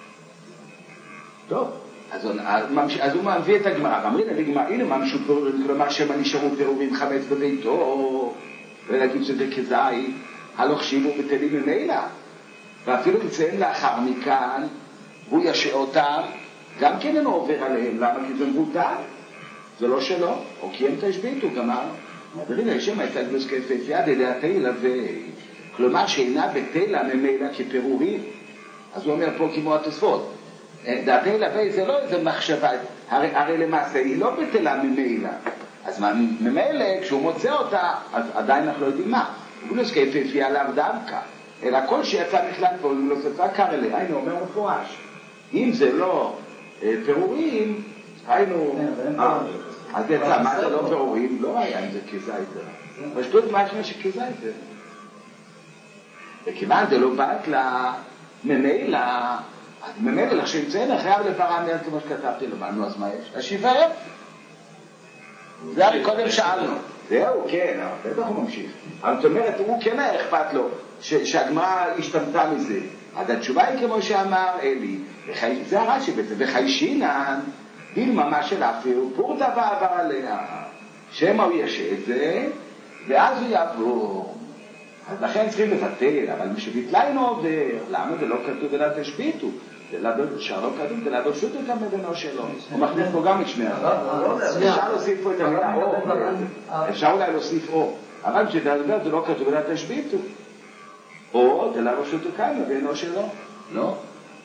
טוב, אז, אז הוא מביא את הגמרא, אמרים לי גמרא, הנה משהו פירורים, כלומר שמה נשארו פירורים חמץ בביתו, ולהגיד שזה כזית, הלוך שיבו בטלים ממילא. ואפילו מציין לאחר מכאן, הוא ישע אותם, גם כן אינו עובר עליהם, למה? כי זה מבוטל, זה לא שלו, או כי הם תשביתו, גמר. מדברים על שם הייתה גלוס כפפיה דדעתי לוי, כלומר שאינה בתלה ממילא כפירורים. אז הוא אומר פה כמו התוספות, דעתי לוי זה לא איזה מחשבה, הרי, הרי למעשה היא לא בתלה ממילא. אז ממילא כשהוא מוצא אותה, אז עדיין אנחנו לא יודעים מה. גלוס כפפיה לאו דווקא, אלא כל שיצא בכלל פה, הוא לא ספר קר אליה, היינו אומר מפורש. אם זה לא פירורים, היינו... אז יצא, מה זה לא פירורים? לא היה אם זה כזייטר. פשטות משמע שכזייטר. וכמעט זה לא באת לה, ממילא, ממילא לך שימצאין אחריו לפרה מיד כמו שכתבתי לו, אז מה יש? השיבר. זה הרי קודם שאלנו. זהו, כן, בטח הוא ממשיך. אבל זאת אומרת, הוא כן היה אכפת לו שהגמרא השתמתה מזה. אז התשובה היא כמו שאמר אלי, זה הרש"י בזה, וחיישינן, בלממה של אפילו, פורתא ועבר עליה. שמא הוא ישע את זה, ואז הוא יעבור. אז לכן צריכים לבטל, אבל מי שביטלה אינו עובר. למה? זה לא כתוב אלא תשביתו. שלא כתוב, זה לא פשוט את המדינו שלו. הוא מכניס פה גם את שני הרב. אפשר להוסיף פה את המילה או. אפשר אולי להוסיף או. אבל כשתדבר זה לא כתוב אלא תשביתו. או, זה לא פשוט הקיימה ואינו שלו. לא.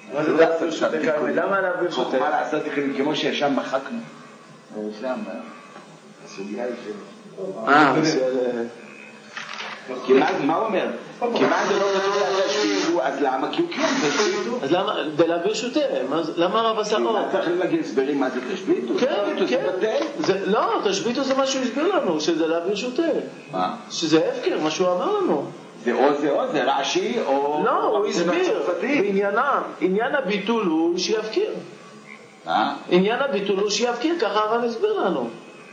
למה להעביר שוטה? מה לעשות לכם כמו שישם מחקנו. שם, הסוגיה היא שלו. אה, מה הוא אומר? כמעט זה לא כתוב להשביתו, אז למה? כי הוא כן תשביתו. אז למה? להעביר שוטה. למה הרב עשה עוד? צריך להגיד הסברים מה זה תשביתו? כן, כן. לא, תשביתו זה מה שהוא הסביר לנו, שזה להעביר שוטה. מה? שזה הפקר, מה שהוא אמר לנו. זה או זה או זה רש"י או... לא, הוא הסביר. עניין הביטול הוא שיפקיר. מה? עניין הביטול הוא שיפקיר, ככה הרב הסביר לנו.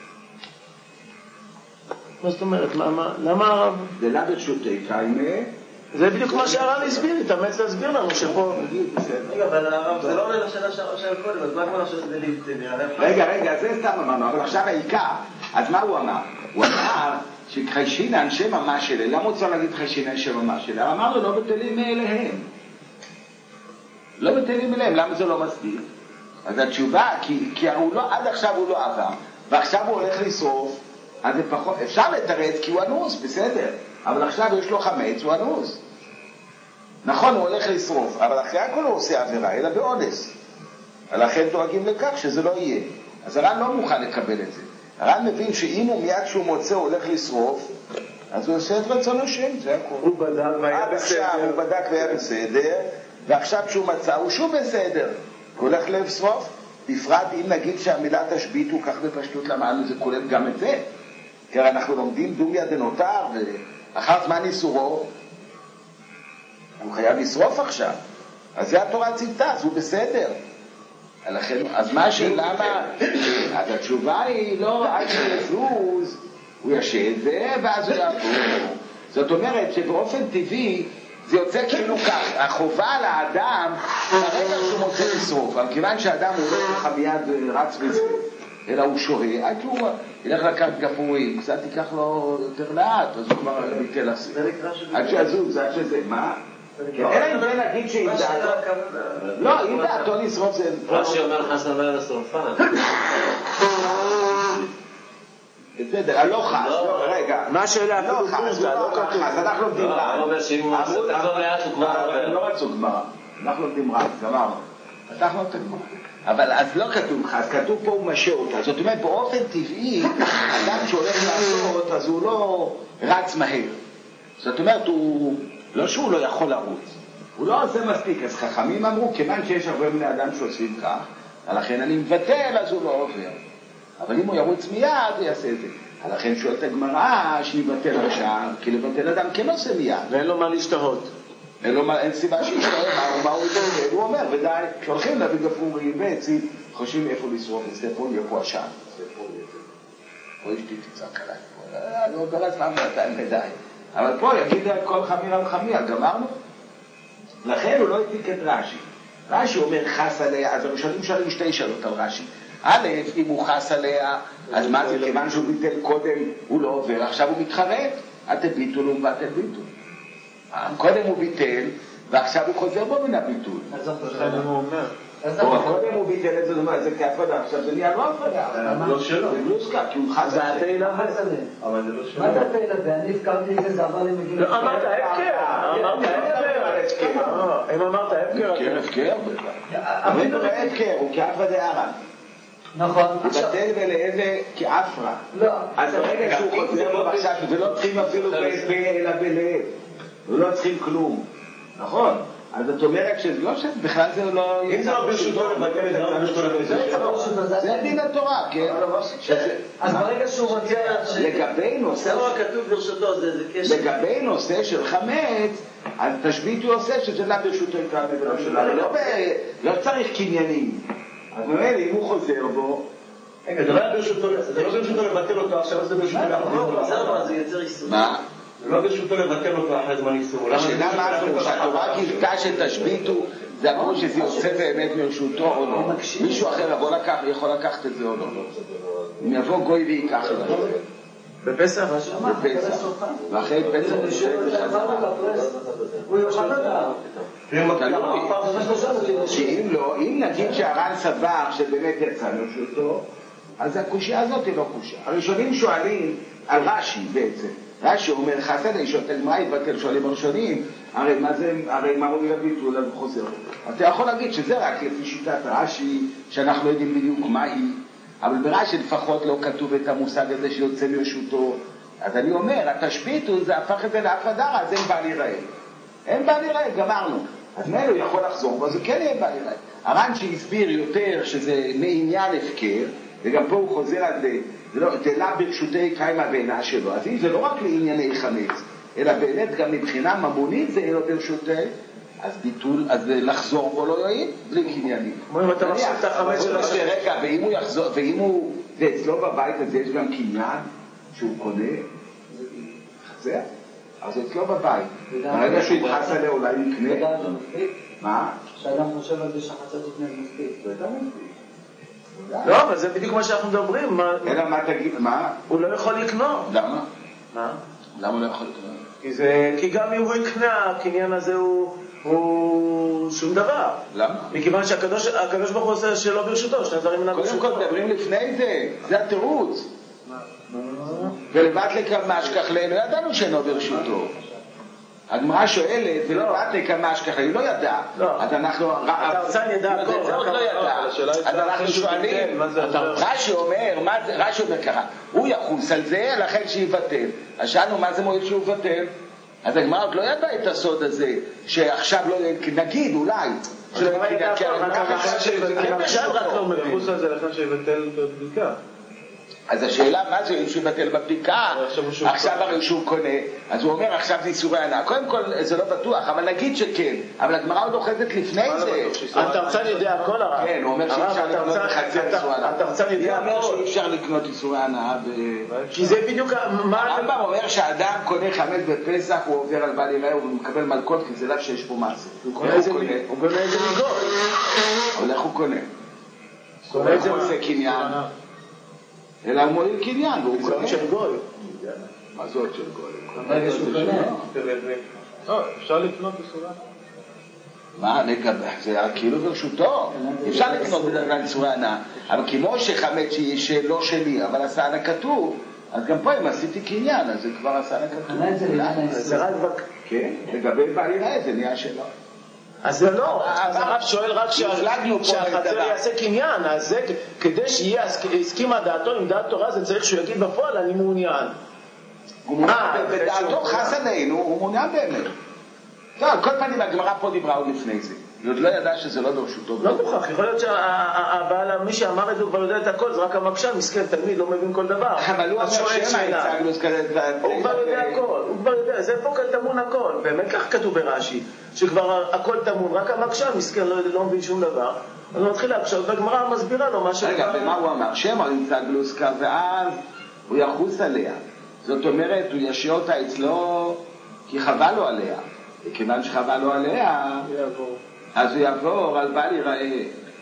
מה זאת אומרת? למה הרב? זה להעביר שוטה קיימה. זה בדיוק מה שהרב הסביר, התאמץ להסביר לנו שפה... רגע, אבל הרב, זה לא עולה לשאלה של קודם, אז מה כמו שזה נראה? רגע, רגע, זה סתם אמרנו, אבל עכשיו העיקר, אז מה הוא אמר? הוא אמר שחיישינן שם ממש אלה, למה הוא צריך להגיד חיישינן שם ממש אלה? אמר לו, לא בטלים אליהם. לא בטלים אליהם, למה זה לא מסביר? אז התשובה, כי, כי הוא לא, עד עכשיו הוא לא עבר, ועכשיו הוא הולך לשרוף, אז זה פחות, אפשר לתרץ כי הוא אנוס, בסדר, אבל עכשיו יש לו חמץ, הוא אנוס. נכון, הוא הולך לשרוף, אבל אחרי הכל הוא עושה עבירה, אלא באונס. ולכן דואגים לכך שזה לא יהיה. אז הר"ן לא מוכן לקבל את זה. הר"ן מבין שאם הוא מיד שהוא מוצא הוא הולך לשרוף, אז הוא עושה את רצון השם, זה הכל. הוא בדק והיה בסדר. הוא בדק והיה בסדר, ועכשיו שהוא מצא הוא שוב בסדר. הוא הולך לשרוף, בפרט אם נגיד שהמילה תשבית הוא כך בפשטות למענו, זה כולל גם את זה. כי אנחנו לומדים דומיה דנותר, ואחר זמן איסורו, הוא חייב לשרוף עכשיו. אז זה התורה ציוותה, אז הוא בסדר. לכן, אז מה שלמה, אז התשובה היא לא עד שיזוז, הוא ישב ואז הוא יעבור. זאת אומרת שבאופן טבעי זה יוצא כאילו כך, החובה על האדם ברגע שהוא מוצא לשרוף, אבל כיוון שהאדם הוא לא ככה מיד רץ בזה, אלא הוא שוהה, עד שהוא ילך לקחת גפורים, קצת ייקח לו יותר לאט, אז הוא כבר ביטל עשי. עד שיזוז, עד שזה, מה? אלא אם כן נגיד שאם דעתו, לא, אם דעתו לשרוף זה... רש"י אומר חסן לא לשרופן. בסדר, הלא חס, רגע. מה השאלה? לא חס, לא כתוב. אנחנו לומדים רע. הוא אומר שאם הוא עושה תחזור לאט הוא כבר... לא רצו גמרא, אנחנו לומדים רע, גמרנו. פתחנו את הגמרא. אבל אז לא כתוב חס, כתוב פה הוא משה אותה. זאת אומרת, באופן טבעי, אדם שהולך לעשות, אז הוא לא רץ מהר. זאת אומרת, הוא... לא שהוא לא יכול לרוץ. הוא לא עושה מספיק. אז חכמים אמרו, כיוון שיש הרבה בני אדם שעושים כך, לכן אני מבטל, אז הוא לא עובר. אבל אם הוא ירוץ מיד, הוא יעשה את זה. לכן שואלת הגמרא שיבטל עכשיו, כי לבטל אדם כן עושה מיד. ואין לו מה להשתהות. אין, לו, אין סיבה שישתהות, מה הוא יבטל? הוא אומר, ודי, כשהולכים להביא גפורים ועצים, חושבים איפה לשרוף, אצלי פה יהיה פה עשן. אצלי פה יהיה פה. פה אשתי תצעק עליי. אני אומר אז מה מנתיים ודי. אבל פה יגיד כל חמיר על חמיר, גמרנו? לכן הוא לא העתיק את רש"י. רש"י אומר חס עליה, אז הראשונים שואלים שתי שאלות על רש"י. א', אם הוא חס עליה, אז מה זה, כיוון שהוא ביטל קודם, הוא לא עובר, עכשיו הוא מתחרט, אתם ביטול ואתם ביטול. קודם הוא ביטל, ועכשיו הוא חוזר בו מן הביטול. אז זאת הוא אומר. קודם הוא ביטל את זה, זאת אומרת, זה כהפרדה, עכשיו זה נהיה לא הפרדה. זה לא שלו. זה גלוסקה, כי הוא חס עליה. זה לא חס עליה. אבל זה לא שלו. מה זה התהילה? ואני הפקרתי את זה, זה עבר למגילות. לא, אמרת הפקר, אמרת הפקר. אם אמרת הפקר, הפקר, הפקר. אבל הפקר, הוא כאפרה דארן. נכון. הוא בטל ולאיזה כאפרה. לא. אז ברגע שהוא חוזר לו עכשיו, ולא צריכים אפילו פה אלא בלב. ולא צריכים כלום. נכון. אז את אומרת שלא שבכלל זה לא... אם זה לא ברשותו לבטל את זה, לא ברשותו לבטל. זה דין התורה, כן? אז ברגע שהוא רוצה... לגבי נושא... זה לא כתוב ברשותו, זה קשר. לגבי נושא של חמץ, אז תשביטו עושה שזה לא ברשותו יקרא ולא שלנו. לא צריך קניינים. אז נראה לי, אם הוא חוזר בו... רגע, זה לא ברשותו לבטל אותו, עכשיו זה ברשותו לבטל. זה לא, זה יוצר איסור. מה? זה לא ברשותו לבטל אותו אחרי זמן איסור. השאלה מה אנחנו, שהתורה גילתה שתשביטו, זה אמרו שזה יוצא באמת מרשותו או לא. מישהו אחר יכול לקחת את זה או לא. אם יבוא גוי ויקח את זה. בפסח? בפסח. ואחרי פסח נשאר את זה חזרה. הוא יוכל לדעת. שאם לא, אם נגיד שהר"ן סבר שבאמת יצא מרשותו, אז הקושיה הזאת היא לא קושיה. הראשונים שואלים על רש"י בעצם. רש"י אומר, חסד, יש יותר מה יבטל, שואלים הראשונים, הרי מה זה, הרי מה הוא יביטו עליו וחוזר. אתה יכול להגיד שזה רק לפי שיטת רש"י, שאנחנו לא יודעים בדיוק מה היא, אבל ברש"י לפחות לא כתוב את המושג הזה שיוצא מרשותו. אז אני אומר, התשביטו זה הפך את זה להפרדה, אז אין בל ייראה. אין בל ייראה, גמרנו. אז מילא הוא יכול לחזור, אבל זה כן יהיה בל ייראה. הר"ן שהסביר יותר שזה מעניין הפקר, וגם פה הוא חוזר על זה, זה לא ברשותי קיימה בעינה שלו. אז אם זה לא רק לענייני חמץ, אלא באמת גם מבחינה ממונית זה לא ברשותי, אז ביטול, אז לחזור בו לא יועיל, בלי קניינים. כמו אם אתה מחשיב את החמץ של השם. רגע, ואם הוא יחזור, ואם הוא, ואצלו בבית הזה יש גם קניין שהוא קונה, חזר, אז אצלו בבית. ברגע שהוא יתחס עליה אולי יקנה. מה? שאדם חושב על זה שחצה תקנה מספיק. זה יותר מספיק. לא, אבל זה בדיוק מה שאנחנו מדברים. אלא מה תגיד, מה? הוא לא יכול לקנות. למה? מה? למה הוא לא יכול לקנות? כי זה, כי גם אם הוא יקנה, הקניין הזה הוא, הוא שום דבר. למה? מכיוון שהקדוש, הקדוש ברוך הוא עושה שלא ברשותו, שני דברים אינם ברשותו. קודם כל מדברים לפני זה, זה התירוץ. ולבט לכמה אשכח להם, לא ידענו שאינו ברשותו. הגמרא שואלת, ולבט לכמה אשכח להם, היא לא ידעה. אז אנחנו... אתה רוצה אני ידע, זה עוד לא ידעה. אז אנחנו שואלים, רש"י אומר, רש"י אומר ככה, הוא יחוס על זה, לכן שיבטל. אז שאלנו, מה זה מועיל שהוא יבטל? אז הגמרא עוד לא ידעה את הסוד הזה, שעכשיו לא, נגיד, אולי, שלא ידע, כי הגמרא עכשיו רק לא מבין. יחוס על זה לכן שיבטל בבדיקה. אז השאלה מה זה אם שהוא יבטל בבדיקה, עכשיו הרי שהוא קונה, אז הוא אומר עכשיו זה איסורי הנאה. קודם כל זה לא בטוח, אבל נגיד שכן, אבל הגמרא עוד אוחזת לפני זה. התרצ"ן יודע הכל הרב. כן, הוא אומר שאי אפשר לקנות בחצר איסורי הנאה. התרצ"ן יודע הכל. הוא אומר שאי אפשר לקנות איסורי הנאה. כי זה בדיוק מה... הרמב"ם אומר שהאדם קונה חמץ בפסח, הוא עובר על בל יראה, הוא מקבל מלכות, כי זה לאו שיש פה מעשה. הוא קונה איזה מגול. אבל איך הוא קונה? הוא איך הוא עושה קניין? אלא הוא מועיל קניין, והוא קונה. של גוי. מה זאת של גוי? ברגע שהוא קונה. לא, אפשר לקנות איסורי הנאה. מה, לגבי, זה כאילו ברשותו. אפשר לקנות בדרך כלל איסורי הנאה. אבל כמו שחמץ שלא שלי, אבל עשה הנאה כתוב, אז גם פה אם עשיתי קניין, אז זה כבר עשה הנאה כתוב. קנה את זה לעניין האיסור. כן, לגבי בעל יראה זה נהיה שלו. אז זה לא, אז הרב שואל רק שהחצר יעשה קניין, אז זה כדי שיהיה הסכימה דעתו עם דעת תורה, זה צריך שהוא יגיד בפועל אני מעוניין. הוא מעוניין, בדעתו חס עלינו, הוא מעוניין באמת. טוב, כל פנים הגמרא פה דיברה עוד לפני זה. היא עוד לא ידעה שזה לא ברשותו. לא מוכרח, יכול להיות שהבעל, מי שאמר את זה הוא כבר יודע את הכל, זה רק המקשן, מסכן, תלמיד, לא מבין כל דבר. אבל הוא אומר שמה הצגנו כזה... הוא כבר יודע הכל, הוא כבר יודע, זה פה כאן תמון הכל. באמת כך כתוב ברש"י, שכבר הכל תמון, רק המקשן, מסכן, לא מבין שום דבר. אז הוא מתחיל להקשות, והגמרא מסבירה לו מה ש... רגע, ומה הוא אמר? שמה נמצא גלוסקה, ואז הוא יחוס עליה. זאת אומרת, הוא ישאיר אותה אצלו, כי חבל לו עליה. וכיוון שחבל לו עליה, אז הוא יעבור על בל יראה.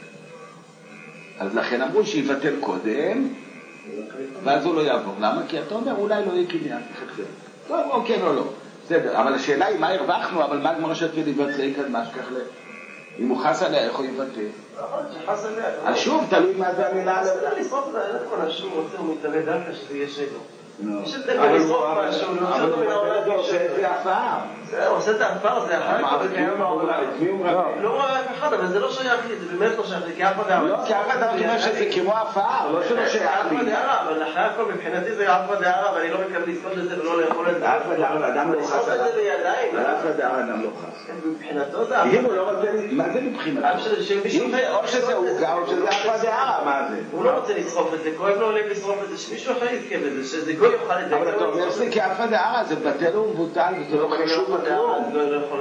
אז לכן אמרו שיבטל קודם, ואז הוא לא יעבור. למה? כי אתה אומר, אולי לא יהיה קניין. טוב, או כן או לא. בסדר, אבל השאלה היא מה הרווחנו, אבל מה גמרא שתפיל יבטלי קדמה שכך ל... אם הוא חס עליה, איך הוא יבטל? אז שוב, תלוי מה זה המילה. זה לא לשרוף את זה, כל השום רוצה, הוא מתאבד דווקא שזה יהיה שלו. יש את זה אבל לשרוף משהו, הוא עושה את זה עפר. הוא עושה את העפר, זה אחר כך וקיים העולם. לא רואה אף אחד, אבל זה לא שייך לי, זה באמת לא שייך לי, כי אף אחד... לא, כי אף אחד אומר שזה כמו עפר, לא שלא שייך לי. אף דערה, אבל אחרי הכל מבחינתי זה אף דערה, ואני לא מקבל לזכות לזה ולא לאכול את זה. אף דערה, אדם לא חס עליו. לזכות את זה בידיים. אף דערה, אדם לא חס. מבחינתו זה אף אם הוא לא רוצה... מה זה מבחינתו? או שזה עוגה או שזה אף דערה, מה זה? הוא לא רוצה לשרוף את זה, כואב לו לב לשרוף את זה, שמישהו אחר יזכה בזה, שזה גוי יוכל את זה. אבל אתה אומר שזה כאף הדערה, זה בטל ומבוטל, וזה לא חשוב לכלום.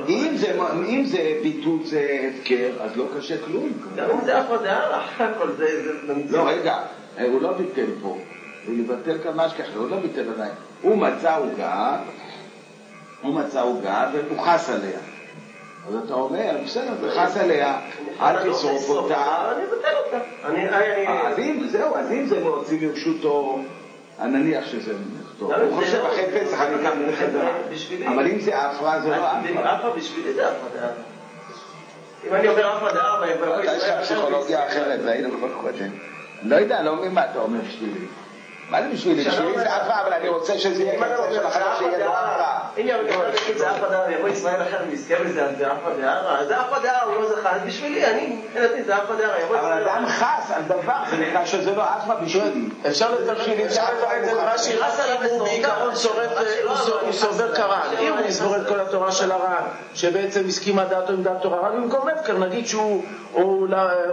אם זה ביטול זה הפקר, אז לא קשה כלום. גם אם זה אף הדערה, הכל זה... לא, רגע, הוא לא ביטל פה. הוא יבטל כמה שכך, הוא לא ביטל עליי. הוא מצא עוגה, הוא מצא עוגה, והוא חס עליה. אז אתה אומר, בסדר, הוא חס עליה, אל תשרוף אותה. אני אבטל אותה. אז אם, זהו, אז אם זה להוציא ברשותו, נניח שזה נכתוב. הוא חושב אחרי פסח, אני גם נלך את זה. אבל אם זה אפרה, זה לא אפרה. אפרה בשבילי זה אפרה דעה. אם אני עובר אפרה דעה, אתה יש לך פסיכולוגיה אחרת, והיינו כבר קודם. לא יודע, לא מבין מה אתה אומר בשבילי. מה זה בשבילי? בשבילי זה אפרה, אבל אני רוצה שזה יהיה קצת של אחר שיהיה לא אפרה. אם זה אפרה דעה, יבוא ישראל אחר ויזכה בזה, אז זה אפרה דעה. זה אפרה דעה, הוא לא זכה. אז בשבילי, אני, מבחינתי, זה אפרה דעה. אבל אדם חס על דבר, זה נקרא שזה לא אפרה בשבילי. אפשר לפרט את זה למה שירס עליו, הוא בעיקרון הוא סובר קרן. אם הוא יסבור את כל התורה של הר"ן, שבעצם הסכימה דעתו עם דעת תורה, ר"ן במקום הפקר, נגיד שהוא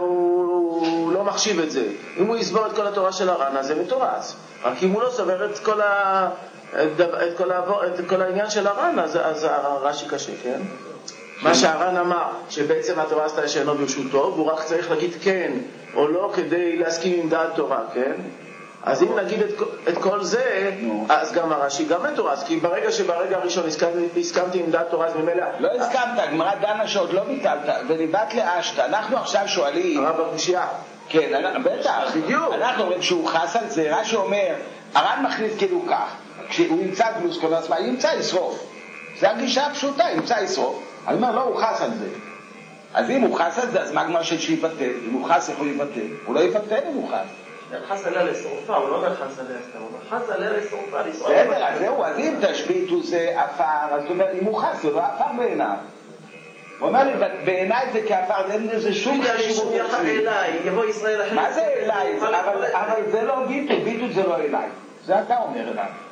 לא מחשיב את זה. אם הוא יסבור את כל התורה של הר"ן, אז זה מתורץ. רק אם הוא לא סובר את כל ה... את כל, העבור, את כל העניין של הר"ן, אז, אז הרש"י קשה, כן? מה שהר"ן אמר, שבעצם התורה עשתה שאינו ברשותו, והוא רק צריך להגיד כן או לא כדי להסכים עם דעת תורה, כן? אז אם נגיד את, את כל זה, אז גם הרש"י גם מתורץ, כי ברגע שברגע הראשון הסכמתי, הסכמתי עם דעת תורה, אז ממילא... לא הסכמת, הגמרא דנה שעוד לא ביטלת, וניבט לאשת. אנחנו עכשיו שואלים... הרב הקושייה. כן, בטח, בדיוק. אנחנו אומרים שהוא חס על זה, רש"י אומר, הר"ן מכניס כאילו כך. כשהוא ימצא גלוס כל הזמן, ימצא ישרוף. זה הגישה הפשוטה, ימצא ישרוף. אני אומר, לא, הוא חס על זה. אז אם הוא חס על זה, אז מה גמר של שיבטל? אם הוא חס, איך הוא יבטל? הוא לא יבטל אם הוא חס. הוא חס עליה לשרופה, הוא לא אומר חס עליה סתם, הוא חס עליה לשרופה, לשרופה. בסדר, אז זהו, אז אם תשביתו זה אפר, אז זאת אומרת, אם הוא חס, זה לא אפר בעיניו. הוא אומר לי, בעיניי זה כאפר, אין לזה שום חשיבות עצמי. יבוא ישראל אחרי... מה זה אליי? אבל זה לא ביטול, ביטול זה לא אליי. זה אתה אומר אליי.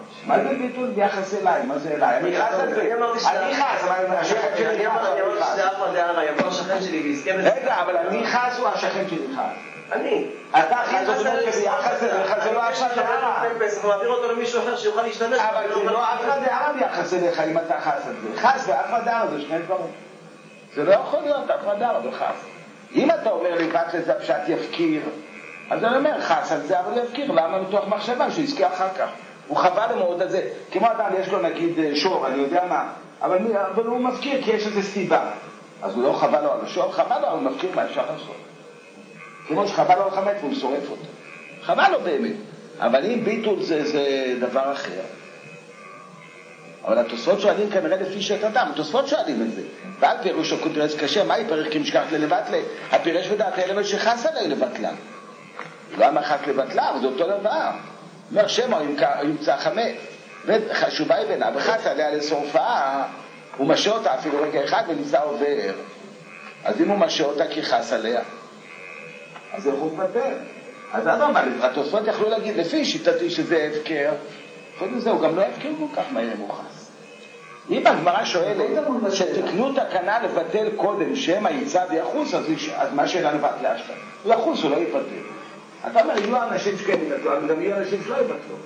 מה זה ביטול ביחס אליי? מה זה אליי? אני חס על זה. אני חס, אבל השכן שלי חס. אני אמרתי שזה אף מדערה, יבוא השכן שלי ויזכה בזה. רגע, אבל אני חס או השכן שלי חס? אני. אתה חס, זאת אומרת שביחס אליך זה לא אף מדערה. הוא מעביר אותו למישהו אחר שיוכל להשתמש. אבל זה לא אף מדערה ביחס אליך אם אתה חס על זה. חס ואף מדערה זה שני דברים. זה לא יכול להיות אף מדערה וחס. אם אתה אומר לי רק לזה פשט יפקיר, אז אני אומר חס על זה אבל יפקיר. למה מתוך מחשבה שהוא יזכה אחר כך? הוא חבל מאוד על זה. כמו אדם יש לו נגיד שור, אני יודע מה, אבל, אבל הוא מפקיר כי יש איזו סיבה. אז הוא לא חבל לו על השור, חבל לו, הוא מפקיר מה אפשר לעשות. כמו שחבל לו על חמץ והוא שורף אותו. חבל לו באמת. אבל אם ביטול זה, זה דבר אחר. אבל התוספות שואלים כנראה לפי שאת אדם, התוספות שואלים את זה. ועל פירוש הקונטרס קשה, מה יפרח כי משכחת ללבטלה? הפירש ודעת האלמד שחס עליה לבטלה. לא אמר חס לבטלה, אבל זה אותו דבר. אומר שמה ימצא חמץ. וחשובה היא בינה, וחס עליה לשורפה, הוא משה אותה אפילו רגע אחד ונמצא עובר. אז אם הוא משה אותה כי חס עליה, אז איך הוא מבטל? אז אדם אמר, התוספות יכלו להגיד לפי שיטתי שזה הפקר, חוץ מזה הוא גם לא הפקר כל כך מהר אם הוא חס. אם הגמרא שואלת שתקנו תקנה לבטל קודם שמה ימצא ויחוס, אז, אז מה שאלה לבטל להשתת? הוא יחוס, הוא לא יבטל. אתה אומר, יהיו אנשים שכן יבטלו, אבל גם יהיו אנשים שלא יבטלו.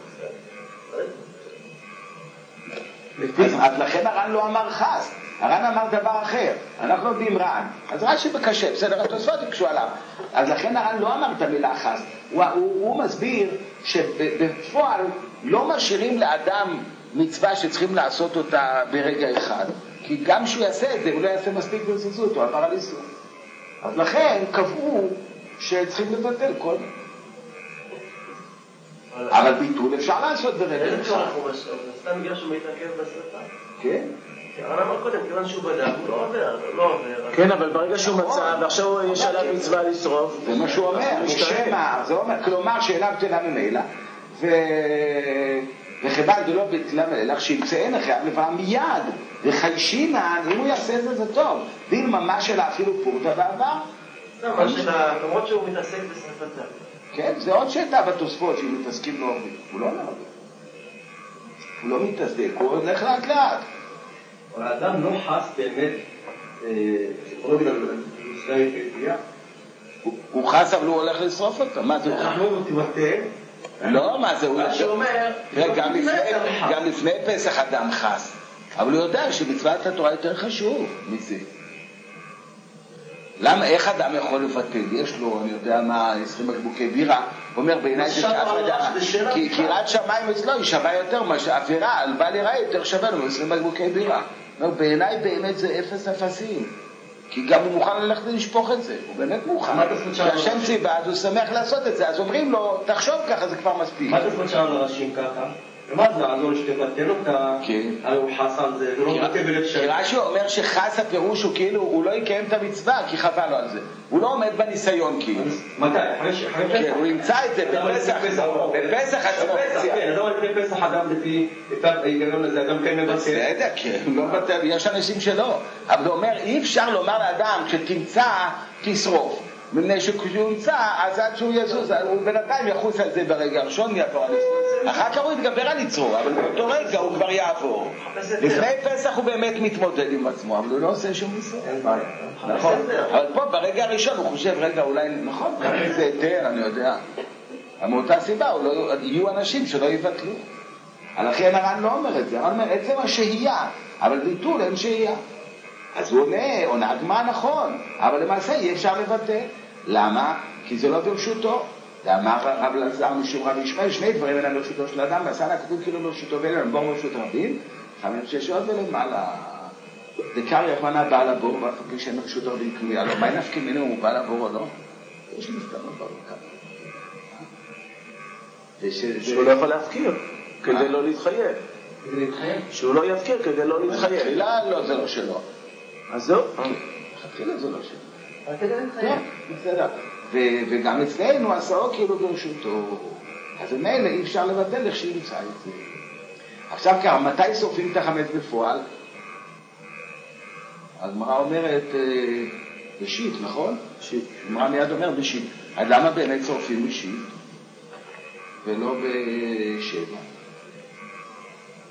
אז לכן הר"ן לא אמר חס, הר"ן אמר דבר אחר. אנחנו עובדים ר"ן, אז רש"י בקשה, בסדר, התוספות יקשו עליו. אז לכן הר"ן לא אמר את המילה חס. הוא, הוא, הוא מסביר שבפועל לא משאירים לאדם מצווה שצריכים לעשות אותה ברגע אחד, כי גם שהוא יעשה את זה, הוא לא יעשה מספיק ברציצות אותו, עבר על איסור. אז לכן קבעו שצריכים לבטל כל זה. אבל ביטול אפשר לעשות ברגע אחד. איזה צורך הוא בשביל? סתם בגלל שהוא מתעכב בשרפה? כן. הר"ן אמר קודם, כיוון שהוא בדק, הוא לא עובר, לא עובר. כן, אבל ברגע שהוא מצא, ועכשיו יש עליו מצווה לשרוף. זה מה שהוא אומר, שמה, זה אומר, כלומר שאינה בטלה ממילא, וכיוון דלא בטלה ממילא, שימצאנה חייב לבעה מיד, וחיישינן, אם הוא יעשה את זה זה טוב, ואם ממש שלה אפילו פורטה בעבר. למרות שהוא מתעסק בשרפתה. כן, זה עוד שאתה בתוספות שהם מתעסקים לא הרבה. הוא לא אומר הרבה. הוא לא מתעסק, הוא הולך לאט לאט. אבל האדם לא חס באמת, פסיכולוגית על ישראל כתביעה. הוא חס אבל הוא הולך לשרוף אותו. מה זה? אנחנו תבטל. לא, מה זה? מה שאומר, גם לפני פסח אדם חס. אבל הוא יודע שמצוות התורה יותר חשוב מזה. למה, איך אדם יכול לבטל? יש לו, אני יודע מה, עשרים בקבוקי בירה, הוא אומר בעיניי זה שאף אדם, כי יראת שמיים אצלו היא שווה יותר, מה שהאווירה, על בעל יראה יותר שווה לו, עשרים בקבוקי בירה. בעיניי באמת זה אפס אפסים, כי גם הוא מוכן ללכת לשפוך את זה, הוא באמת מוכן. כי השם ציווה, אז הוא שמח לעשות את זה, אז אומרים לו, תחשוב ככה, זה כבר מספיק. מה תפות שם לראשים ככה? ומה זה לעזור שתבטל אותה? הרי הוא חס על זה, ולא מבטל בלב שם. כי רש"י אומר שחס הפירוש הוא כאילו, הוא לא יקיים את המצווה, כי חבל לו על זה. הוא לא עומד בניסיון כאילו. מתי? כן, הוא ימצא את זה בפסח, בפסח עצמו. כן, אתה אומר לפני פסח אדם לפי ההיגיון הזה, אדם כן מבטל. בסדר, כן, הוא לא מבטל, יש אנשים שלא. אבל הוא אומר, אי אפשר לומר לאדם, כשתמצא, תשרוף. מפני שכשהוא ימצא, אז עד שהוא יזוז, הוא בינתיים יחוס על זה ברגע הראשון, יעבור על יצרו. אחר כך הוא יתגבר על יצרו, אבל באותו רגע הוא כבר יעבור. לפני פסח הוא באמת מתמודד עם עצמו, אבל הוא לא עושה שום ניסיון. אין בעיה. נכון. אבל פה ברגע הראשון הוא חושב, רגע, אולי, נכון, זה היתר, אני יודע. אבל מאותה סיבה, יהיו אנשים שלא יבטלו. לכן הר"ן לא אומר את זה, הר"ן אומר, עצם השהייה, אבל ביטול אין שהייה. אז הוא עונה, עונה מה נכון, אבל למעשה אי אפשר לבטל. למה? כי זה לא ברשותו. ואמר רב אלעזר משום רב ישמעאל, שני דברים אינם ברשותו של אדם, ועשה לה כתוב כאילו ברשותו ואין בור ברשות רבים, חמש שש עוד ולמעלה. דקר יחמנה בעל הבור, ואף פעם שאין ברשות רבים קנויה לו. מה נפקים ממנו הוא בעל הבור או לא? יש לי מסתנות בור כאן. שהוא לא יכול להפקיר, כדי לא להתחייב. שהוא לא יפקיר כדי לא להתחייב. תחילה לא, זה לא שלו. אז זהו. תחילה זה לא שלו. כן, בסדר. וגם אצלנו עשאו כאילו ברשותו. אז מילא אי אפשר לבטל איך שימצא את זה. עכשיו ככה, מתי שורפים את החמץ בפועל? הגמרא אומרת בשיט, נכון? שיט. הגמרא מיד אומר בשיט. אז למה באמת שורפים בשיט? ולא בשבע?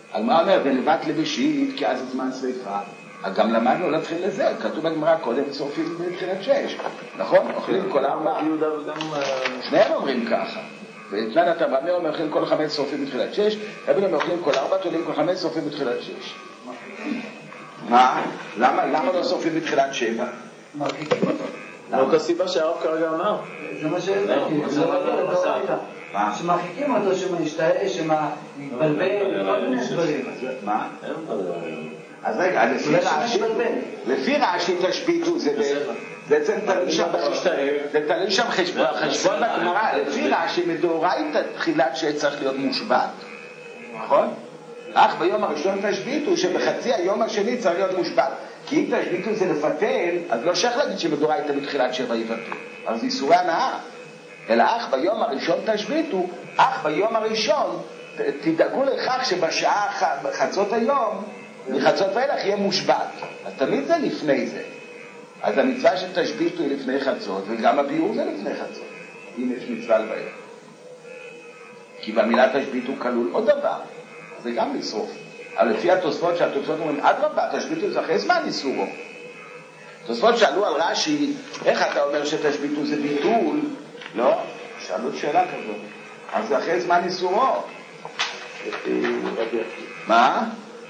על מה אומר? ונבט לבשית, כי אז הזמן שריפה. גם למדנו להתחיל לזה, כתוב בגמרא קודם שורפים בתחילת שש, נכון? אוכלים כל ארבע. שניהם אומרים ככה. ותנן אתה רבי אומר אוכלים כל חמש שורפים בתחילת שש, רבי אומר אוכלים כל ארבע, תולים כל חמש שורפים בתחילת שש. מה? למה לא שורפים בתחילת שבע? מרחיקים אותו. זאת הסיבה שהרב כרגע אמר. זה מה שהבאתי, זה לא מדבר. שמרחיקים אותו, שמשתאה, שמתבלבל, כל מיני דברים. מה? אז רגע, לפי רש"י תשביתו, זה בעצם תלוי שם זה תלוי שם חשבון בגמרא, לפי רש"י מדאורייתא תחילת שצריך להיות מושבת, נכון? אך ביום הראשון תשביתו שבחצי היום השני צריך להיות מושבת, כי אם תשביתו זה לפתל, אז לא שייך להגיד שמדאורייתא בתחילת שבע יבטל, אז איסורי הנאה, אלא אך ביום הראשון תשביתו, אך ביום הראשון תדאגו לכך שבשעה חצות היום מחצות ואילך יהיה מושבת, אז תמיד זה לפני זה. אז המצווה של תשביתו היא לפני חצות, וגם הביאור זה לפני חצות, אם יש מצווה לבאר. כי במילה תשביתו כלול עוד דבר, זה גם לשרוף. אבל לפי התוספות שהתוספות אומרים, עד רבה, תשביתו זה אחרי זמן איסורו. תוספות שאלו על רש"י, איך אתה אומר שתשביתו זה ביטול? לא, שאלו שאלה כזאת. אז זה אחרי זמן איסורו. מה?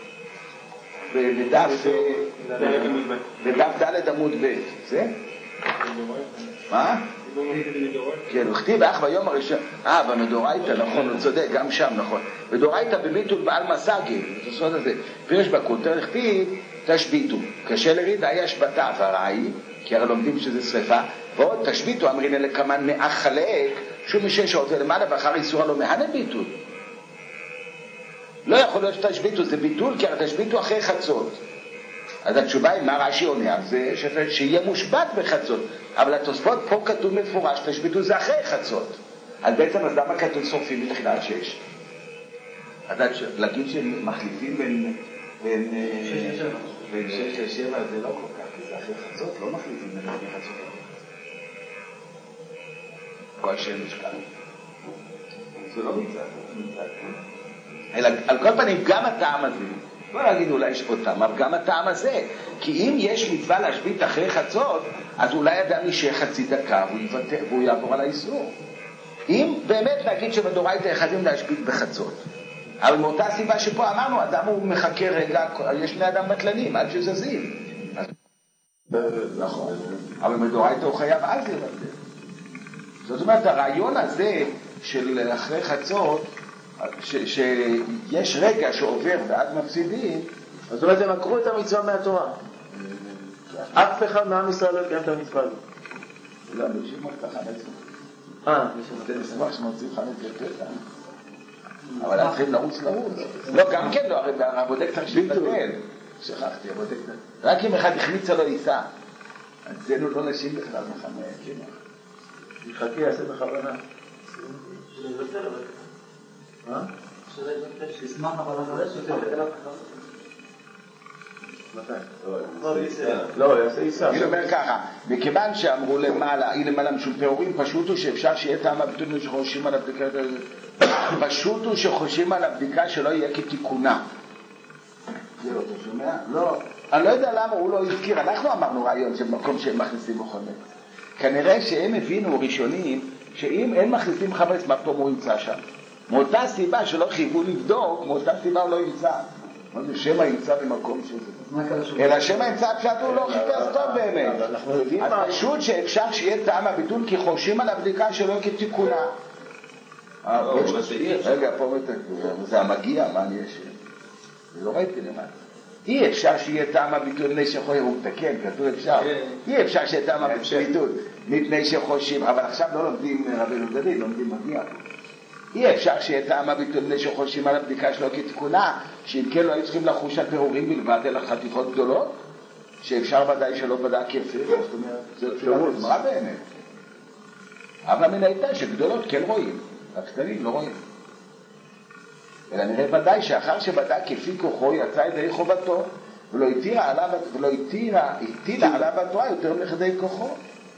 בדף ד' עמוד ב', זה? מה? כן, הוא כתיב אך ביום הראשון, אה, במדאורייתא, נכון, הוא צודק, גם שם, נכון. מדאורייתא בביטול בעל מסגי, בסוד הזה, ויש בכותרת, כתיב, תשביתו, קשה לריד, היה השבתה, והראי, כי הרי לומדים שזה שריפה, ועוד תשביתו, אמרין אלה כמן מאה חלק, שום משש שעות ולמעלה, ואחר איסורה לא מהנה ביטול. לא יכול להיות שתשביתו, זה ביטול, כי הרי תשביתו אחרי חצות. אז התשובה היא, מה רש"י עונה על זה? שיהיה מושבת בחצות. אבל התוספות פה כתוב מפורש, תשביתו זה אחרי חצות. אז בעצם, אז למה כתוב שורפים בתחילת שש? אז להגיד שמחליפים בין שש לשבע זה לא כל כך, כי זה אחרי חצות, לא מחליפים בין אחרי חצות. כל שמש כאן. זה לא נמצא, זה נמצא. אלא על כל פנים גם הטעם הזה, לא נגיד אולי יש עוד טעם, אבל גם הטעם הזה, כי אם יש מצווה להשבית אחרי חצות, אז אולי אדם יישאר חצי דקה והוא יעבור על האיסור. אם באמת נגיד שמדאורייתא חייבים להשבית בחצות, אבל מאותה סיבה שפה אמרנו, אדם הוא מחכה רגע, יש בני אדם בטלנים עד שזזים. נכון, אבל מדאורייתא הוא חייב אז לבטל. זאת אומרת, הרעיון הזה של אחרי חצות, שיש רגע שעובר ועד מפסידים, זאת אומרת, הם עקרו את המצווה מהתורה. אף אחד מעם ישראל לא יקיים את המצווה הזאת. לא, נושים עוד ככה נצטרך. אה, זה נשמח שמוצאים חנות יותר כאן. אבל להתחיל לרוץ לרוץ. לא, גם כן לא, הרי הבודק צריך שיבטל. שכחתי, הבודק צריך. רק אם אחד החמיצה לו ייסע. אז זה לא נשים בכלל מחמה. יחכי, יעשה בכוונה. שיבטל אבל. מה? שישמח אבל אחרי שתבטל לך. לא, יעשה איסה. אני אומר ככה, מכיוון שאמרו למעלה, היא למעלה משום פעורים, פשוט הוא שאפשר שיהיה טעם הביטול שחושבים על הבדיקה, פשוט הוא שחושבים על הבדיקה שלא יהיה כתיקונה. זה לא, אתה שומע? לא. אני לא יודע למה הוא לא הזכיר, אנחנו אמרנו רעיון שבמקום שהם מכניסים בו חמץ. כנראה שהם הבינו ראשונים, שאם הם מכניסים חמץ, מה פתאום הוא ימצא שם? מאותה סיבה שלא חייבו לבדוק, מאותה סיבה הוא לא ימצא. מה זה שמה ימצא במקום שזה? אלא שמה ימצא פשוט הוא לא חיפש טוב באמת. אז פשוט שאפשר שיהיה טעם הביטול כי חושבים על הבדיקה שלו כתיקונה. רגע, פה זה המגיע, מה אני יש? לא ראיתי למעלה. אי אפשר שיהיה טעם הביטול מפני שחושבים, הוא מתקן, כתוב אפשר. אי אפשר שיהיה טעם הביטול מפני שחושבים, אבל עכשיו לא לומדים רבנו דוד, לומדים מגיע. אי אפשר שיהיה טעם הביטול מפני שחושבים על הבדיקה שלו כתיקונה, שאם כן לא היו צריכים לחוש על פירורים בלבד אלא חתיכות גדולות, שאפשר ודאי שלא בדק יפה, זאת אומרת, זה תפילת הגמרא באמת. אבל מן הייתה שגדולות כן רואים, הקטנים לא רואים. אלא נראה ודאי שאחר שבדק כפי כוחו יצא ידי חובתו, ולא התירה עליו, ולא התירה, התירה עליו התורה יותר מכדי כוחו.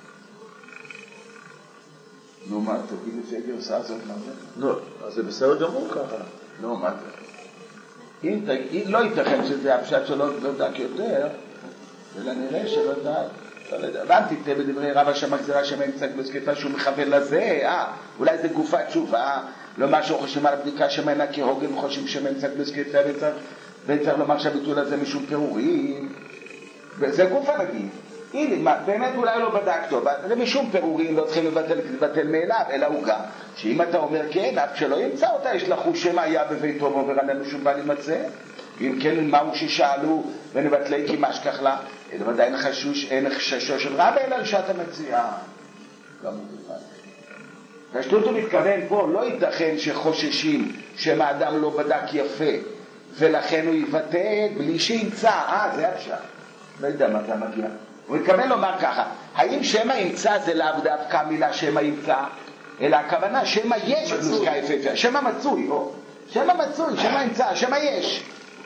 נו מה, תגיד לפי הגרסה הזאת מה זה? לא, אז זה בסדר גמור ככה. לא, מה זה? אם תגיד, לא ייתכן שזה הפשט שלא לא דק יותר, אלא נראה שלא דק. לא יודע, הבנתי, תהיה בדברי רב השם הגזירה שמיים צג בסקטה שהוא מכוון לזה, אה, אולי זה גופה תשובה, לא משהו חושבים על הבדיקה שמיינה כהוגן חושבים שמיים צג בסקטה וצריך לומר שהביטול הזה משום פירורים, וזה גופה נגיד. הנה, באמת אולי לא בדק טוב, זה משום פירורים לא צריכים לבטל, לבטל מאליו, אלא הוא גם, שאם אתה אומר כן, אף שלא ימצא אותה, יש לחוש שמה היה בביתו ועובר עלינו שום בא להימצא, אם כן, מהו ששאלו ונבטלי כי מה שכח לה, אלא ודאי אין חשוש, אין חששו של רב, אלא על שעת המציאה. לא מובן. פשטות הוא מתכוון פה, לא ייתכן שחוששים שמה האדם לא בדק יפה, ולכן הוא יבטא בלי שימצא, אה, זה אפשר. לא יודע מה אתה מגיע. הוא מתכוון לומר ככה, האם שמה ימצא זה לאו דווקא מילה שמה ימצא, אלא הכוונה שמה יש בנוסקה יפה, שמה מצוי, או, שמה מצוי, שמה ימצא, שמה יש.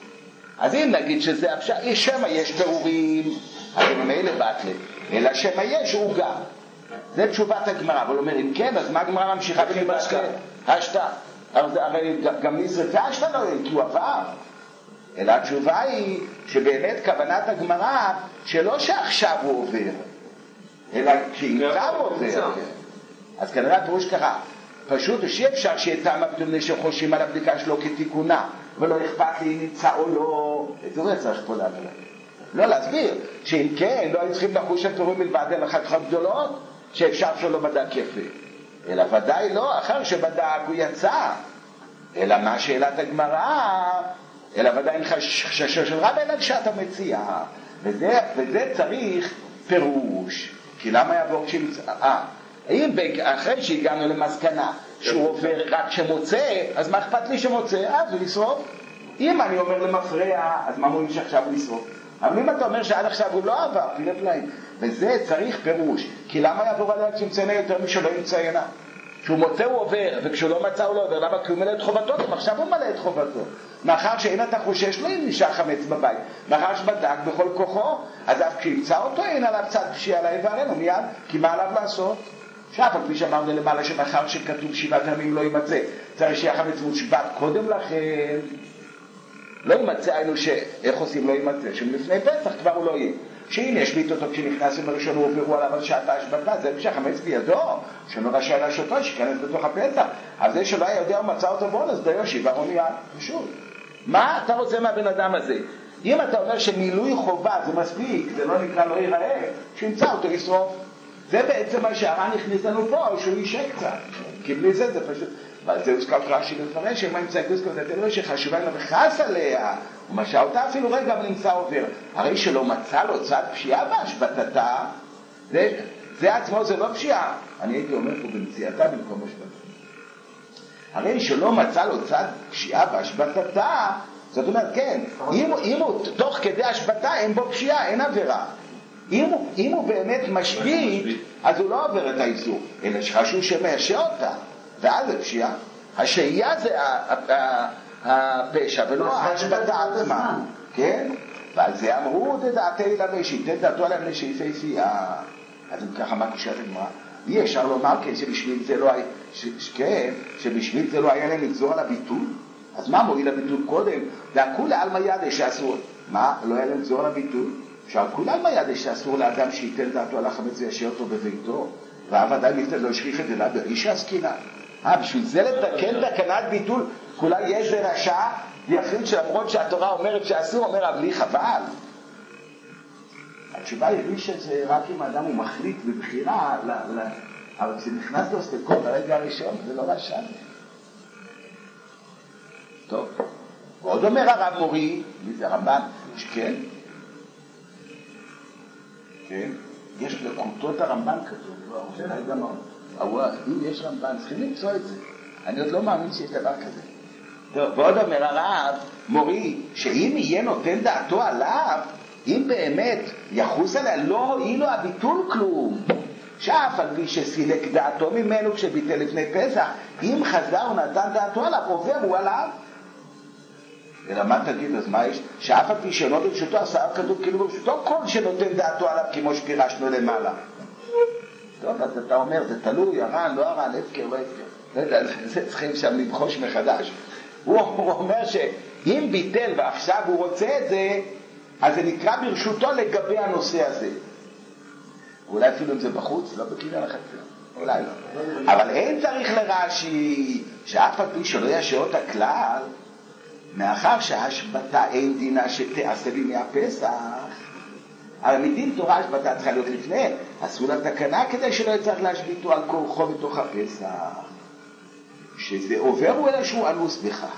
אז אם נגיד שזה אפשר, שמה יש פירורים, אז הם אלה באטלה, אלא שמה יש הוא גם. זה תשובת הגמרא, אבל הוא אומר, אם כן, אז מה הגמרא ממשיכה ונבשקה? השתה. הרי גם נשרפה השתה לא יהיה, כי הוא עבר. אלא התשובה היא שבאמת כוונת הגמרא שלא שעכשיו הוא עובר, אלא כשימצא הוא עובר. אז כנראה הפירוש ככה, פשוט שאי אפשר שיהיה טעם הבדל שחושבים על הבדיקה שלו כתיקונה, ולא אכפת לי אם נמצא או לא, את זה לא צריך פה להגיד. לא להסביר, שאם כן, לא היו צריכים לחוש הפירורים מלבד אל החתכות גדולות, שאפשר שלא בדק יפה. אלא ודאי לא, אחר שבדק הוא יצא. אלא מה שאלת הגמרא, אלא ודאי אין חששו של רב, אלא כשאתה מציע. וזה, וזה צריך פירוש. כי למה יבוא כשימצא? אה, אם אחרי שהגענו למסקנה שהוא עובר רק שמוצא, אז מה אכפת לי שמוצא? אז הוא לשרוף. אם אני אומר למפרע, אז מה אומרים שעכשיו הוא לשרוף? אבל אם אתה אומר שעד עכשיו הוא לא עבר, פילה פלאים. וזה צריך פירוש. כי למה יעבור עליה כשמציינה יותר משלא ימציינה? כשהוא מוצא הוא עובר, וכשהוא לא מצא הוא לא עובר. למה? כי הוא מלא את חובתו, ועכשיו הוא מלא את חובתו. מאחר שאין אתה חושש לו אם נשאר חמץ בבית. מאחר שבדק בכל כוחו, אז אף כשימצא אותו אין עליו צד פשיעה עליו ועלינו מיד, כי מה עליו לעשות? שאף על פי שאמרנו למעלה שמאחר שכתוב שבעת ימים לא יימצא, צריך שיהיה חמץ מושבת קודם לכן. לא יימצא, היינו שאיך עושים לא יימצא, שמלפני פסח כבר הוא לא יהיה. שאם ישבית אותו כשנכנס עם הראשון הוא עוברו עליו על שעת ההשבתה, זה כשהחמץ בידו, שלא רשאי להשותו, שכנס בתוך הפסח. אבל זה שלא היה יודע ומצא אותו בון, אז דיו שיברו מיד. פשוט. מה אתה רוצה מהבן אדם הזה? אם אתה אומר שמילוי חובה זה מספיק, זה לא נקרא לא ייראה, שימצא אותו לשרוף. זה בעצם מה שהר"ן הכניס לנו פה, שהוא יישק קצת. כי בלי זה זה פשוט... אבל זה הוזכר רש"י לפרש, שמה ימצא גוסקו, זה תלוי שחשובה לה וחס עליה, ומשא אותה אפילו רגע ונמצא עובר. הרי שלא מצא לו צד פשיעה בהשבטתה, זה, זה עצמו זה לא פשיעה. אני הייתי אומר פה במציאתה במקום השבטתה. הרי שלא מצא לו צד פשיעה בהשבטתה, זאת אומרת, כן, אם, אם הוא תוך כדי השבטה אין בו פשיעה, אין עבירה. אם הוא, אם הוא באמת משבית, אז הוא לא עובר את האיסור, אלא שחשוב שמיישר אותה. ואז זה פשיעה. השהייה זה הפשע ולא ההשבטה עצמה. כן? ועל זה אמרו דעתי לה ושיתת דעתו עליהם לשאיפי פייה. אז אם ככה מה קושרת הגמרא? אי אפשר לומר כן שבשביל זה לא היה, כן, שבשביל זה לא היה להם לגזור על הביטול. אז מה מועיל הביטול קודם? והכולי עלמא ידע שאסור. מה? לא היה להם לגזור על הביטול? שהכולי עלמא ידע שאסור לאדם שייתן דעתו על החמץ וישאיר אותו בביתו. והוודאי לפתר לא השריך את זה באיש הסקינה. אה, בשביל זה לתקן תקנת ביטול, כולה יש זה רשע, ויחליט שלמרות שהתורה אומרת שאסור, אומר אבל לי חבל. התשובה היא שזה רק אם האדם הוא מחליט בבחירה, אבל כשנכנס לו ספקות ברגע הראשון, זה לא רשע. טוב, ועוד אומר הרב מורי, זה הרמב"ן, שכן, כן, יש לקוטות הרמב"ן כתוב, זה לא גם אם יש רמב"ן, צריכים למצוא את זה. אני עוד לא מאמין שיש דבר כזה. טוב, ועוד אומר הרב מורי, שאם יהיה נותן דעתו עליו, אם באמת יחוס עליה, לא הועיל לו הביטול כלום. שאף על פי שסילק דעתו ממנו כשביטל לפני פסח, אם חזר ונתן דעתו עליו, עובר הוא עליו. אלא מה תגיד, אז מה יש? שאף על פי שאינו ברשותו, עשה כתוב כאילו ברשותו, כל שנותן דעתו עליו כמו שפירשנו למעלה. טוב, אז אתה אומר, זה תלוי, הר"ן, לא הר"ן, הפקר, לא הפקר. לא יודע, זה צריכים שם לבחוש מחדש. הוא אומר אם ביטל ועכשיו הוא רוצה את זה, אז זה נקרא ברשותו לגבי הנושא הזה. אולי אפילו אם זה בחוץ, לא בקניין החצר, אולי לא. אבל אין צריך לרש"י שאף על פי שלא ישעה אותה כלל, מאחר שהשבתה אין דינה שתעשה לי מהפסח, אבל מדין תורה השבתה צריכה להיות לפני, עשו לה תקנה כדי שלא יצטרך להשביתו על כורחו בתוך הפסח. שזה עובר הוא אלא שהוא אנוס בכך.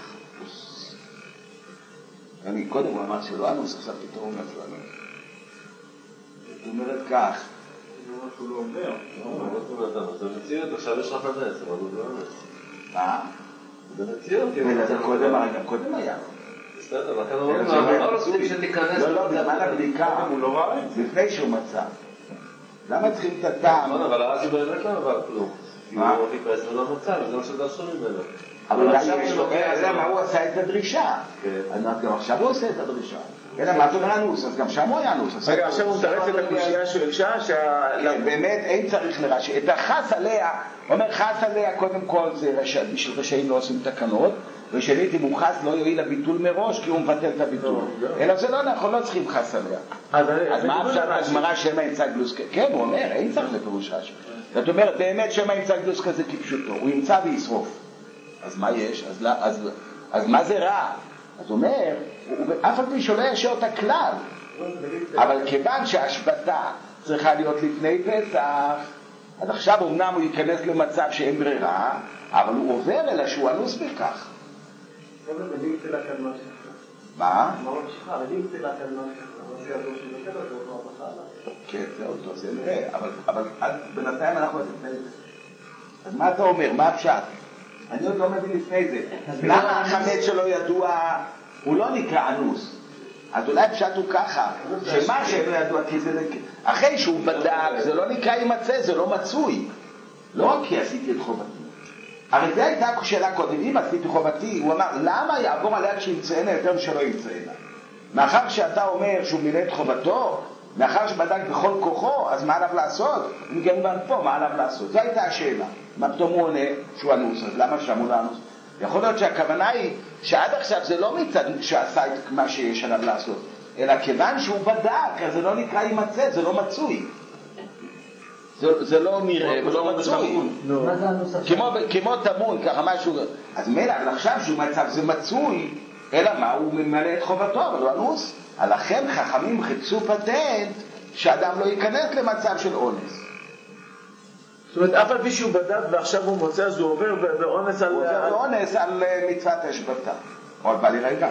אני קודם הוא אמר שלא אנוס, עכשיו פתאום הוא אומר שהוא אנוס. זאת אומרת כך. זה אומר שהוא לא אומר. לא, לא, לא, זה מציאות, עכשיו יש לך נדס, אבל הוא לא אנוס. מה? זה מציאות. וזה קודם היה, גם קודם היה. בסדר, לכן הוא אומר, לא רוצים שתיכנס. לא, לא, בזמן הבדיקה, הוא לא ראה את זה. לפני שהוא מצא. למה צריכים את הטעם? אבל אז הוא באמת לא עבר כלום. מה? הוא חיפש ולא מצא, וזה מה שדרשו ממנו. אבל עכשיו יש לו, אלא מה הוא עשה את הדרישה. אז גם עכשיו הוא עושה את הדרישה. אלא מה זאת אומרת אנוס, אז גם שם הוא היה אנוס. רגע, עכשיו הוא מתרץ את הקושייה של אישה שה... באמת אין צריך לרש"י. את החס עליה, אומר חס עליה קודם כל זה בשביל רשעים לא עושים תקנות, ושנית אם הוא חס לא יועיל לביטול מראש כי הוא מבטל את הביטול. אלא זה לא נכון, לא צריכים חס עליה. אז מה אפשר להגמרא שמא ימצא גלוסקה? כן, הוא אומר, אין צריך לפירוש רש"י. זאת אומרת, באמת שמא ימצא גלוסקה זה כפשוטו, הוא ימצא וישרוף. אז מה יש? אז, אז, אז מה זה רע? אז הוא אומר, אף על פי שלא ישעה אותה כלל, אבל כיוון שההשבתה צריכה להיות לפני פסח, אז עכשיו אמנם הוא ייכנס למצב שאין ברירה, אבל הוא עובר אלא שהוא אנוס בכך. מה? כן, זה אותו, זה נראה, אבל בינתיים אנחנו לפני זה. אז מה אתה אומר? מה הפשט? אני עוד לא מבין לפני זה. למה החמץ שלו ידוע, הוא לא נקרא אנוס. אז אולי פשט הוא ככה, שמה שלא ידוע, כי זה אחרי שהוא בדק, זה לא נקרא יימצא, זה לא מצוי. לא רק כי עשיתי את חובתי. הרי זה הייתה שאלה קודם, אם עשיתי חובתי, הוא אמר, למה יעבור עליה כשימצאנה יותר שלא ימצאנה? מאחר שאתה אומר שהוא מילא את חובתו, מאחר שבדק בכל כוחו, אז מה עליו לעשות? אם כן בן פה, מה עליו לעשות? זו הייתה השאלה. מה פתאום הוא עונה שהוא אנוס, אז למה שם הוא לא אנוס? יכול להיות שהכוונה היא שעד עכשיו זה לא מצד שעשה את מה שיש עליו לעשות, אלא כיוון שהוא בדק, אז זה לא נקרא יימצא, זה לא מצוי. זה, זה לא נראה ולא מצוי. כמו תמון, ככה משהו. אז מילא, אבל עכשיו שהוא מצב זה מצוי, אלא מה? הוא ממלא את חובתו, אבל הוא אנוס. לכן חכמים חיפשו פטנט שאדם לא ייכנס למצב של אונס. זאת אומרת, אף על פי שהוא בדק ועכשיו הוא מוצא, אז הוא עובר באונס על... הוא עובר באונס על מצוות השבתה. או על בל ייראה גם.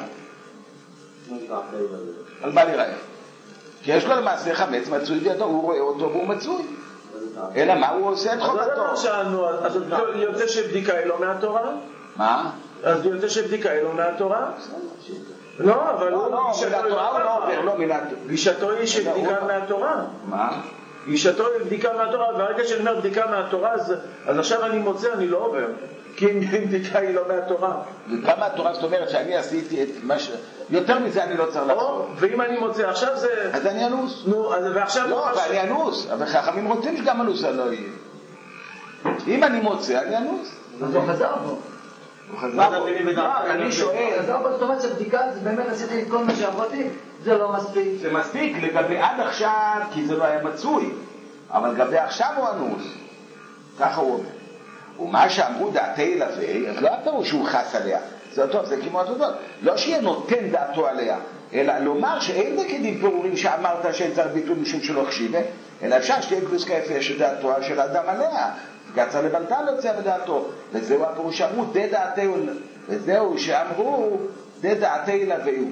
על בל ייראה. כי יש לו למעשה חמץ מצוי בידו, הוא רואה אותו והוא מצוי. אלא מה? הוא עושה את חובתו. אז יוצא שבדיקה היא לא מהתורה? מה? אז יוצא שבדיקה היא לא מהתורה? לא, אבל הוא... לא, מהתורה הוא לא עובר, לא מילת... גישתו היא שבדיקה מהתורה. מה? גישתו היא בדיקה מהתורה, והרגע שאני אומר בדיקה מהתורה, אז עכשיו אני מוצא, אני לא עובר. כי אם בדיקה היא לא מהתורה. וגם מהתורה זאת אומרת שאני עשיתי את מה ש... יותר מזה אני לא צריך לעשות. ואם אני מוצא, עכשיו זה... אז אני אנוס. נו, ועכשיו... לא, אבל אני אנוס. אבל חכמים רוצים שגם אנוס אני לא יהיה. אם אני מוצא, אני אנוס. אז הוא חזר בו. הוא חזר בו. אני שואל... חזר בו, זאת אומרת שבדיקה זה באמת עשיתי את כל מה שעברתי, זה לא מספיק. זה מספיק לגבי עד עכשיו, כי זה לא היה מצוי. אבל לגבי עכשיו הוא אנוס. ככה הוא אומר. ומה שאמרו דעתי ילווה, אז לא הפירוש שהוא חס עליה. זה טוב, זה כמו התודות. לא שיהיה נותן דעתו עליה, אלא לומר שאין בכדים פירורים שאמרת שאין צריך ביטול משום שלא חשיבה, אלא אפשר שתהיה גלוסקה יפה שדעתו של האדם עליה. גצה לבלתה לא יוצא בדעתו. וזהו הפירוש שאמרו, דה דעתי, וזהו שאמרו, דה דעתי ילווהו,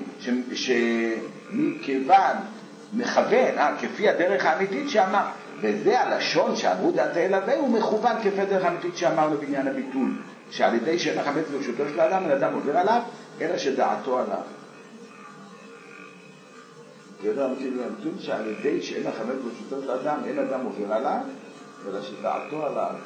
שמכיוון מכוון, אה, כפי הדרך האמיתית שאמר, וזה הלשון שאמרו דעתי ילווהו, הוא מכוון כפי הדרך האמיתית שאמרנו בעניין הביטול. שעל ידי שאין החמץ ברשותו של האדם, האדם עובר עליו, אלא שדעתו עליו. כאילו, כאילו, שעל ידי שאין החמץ ברשותו של האדם, אין אדם עובר עליו, אלא שדעתו עליו.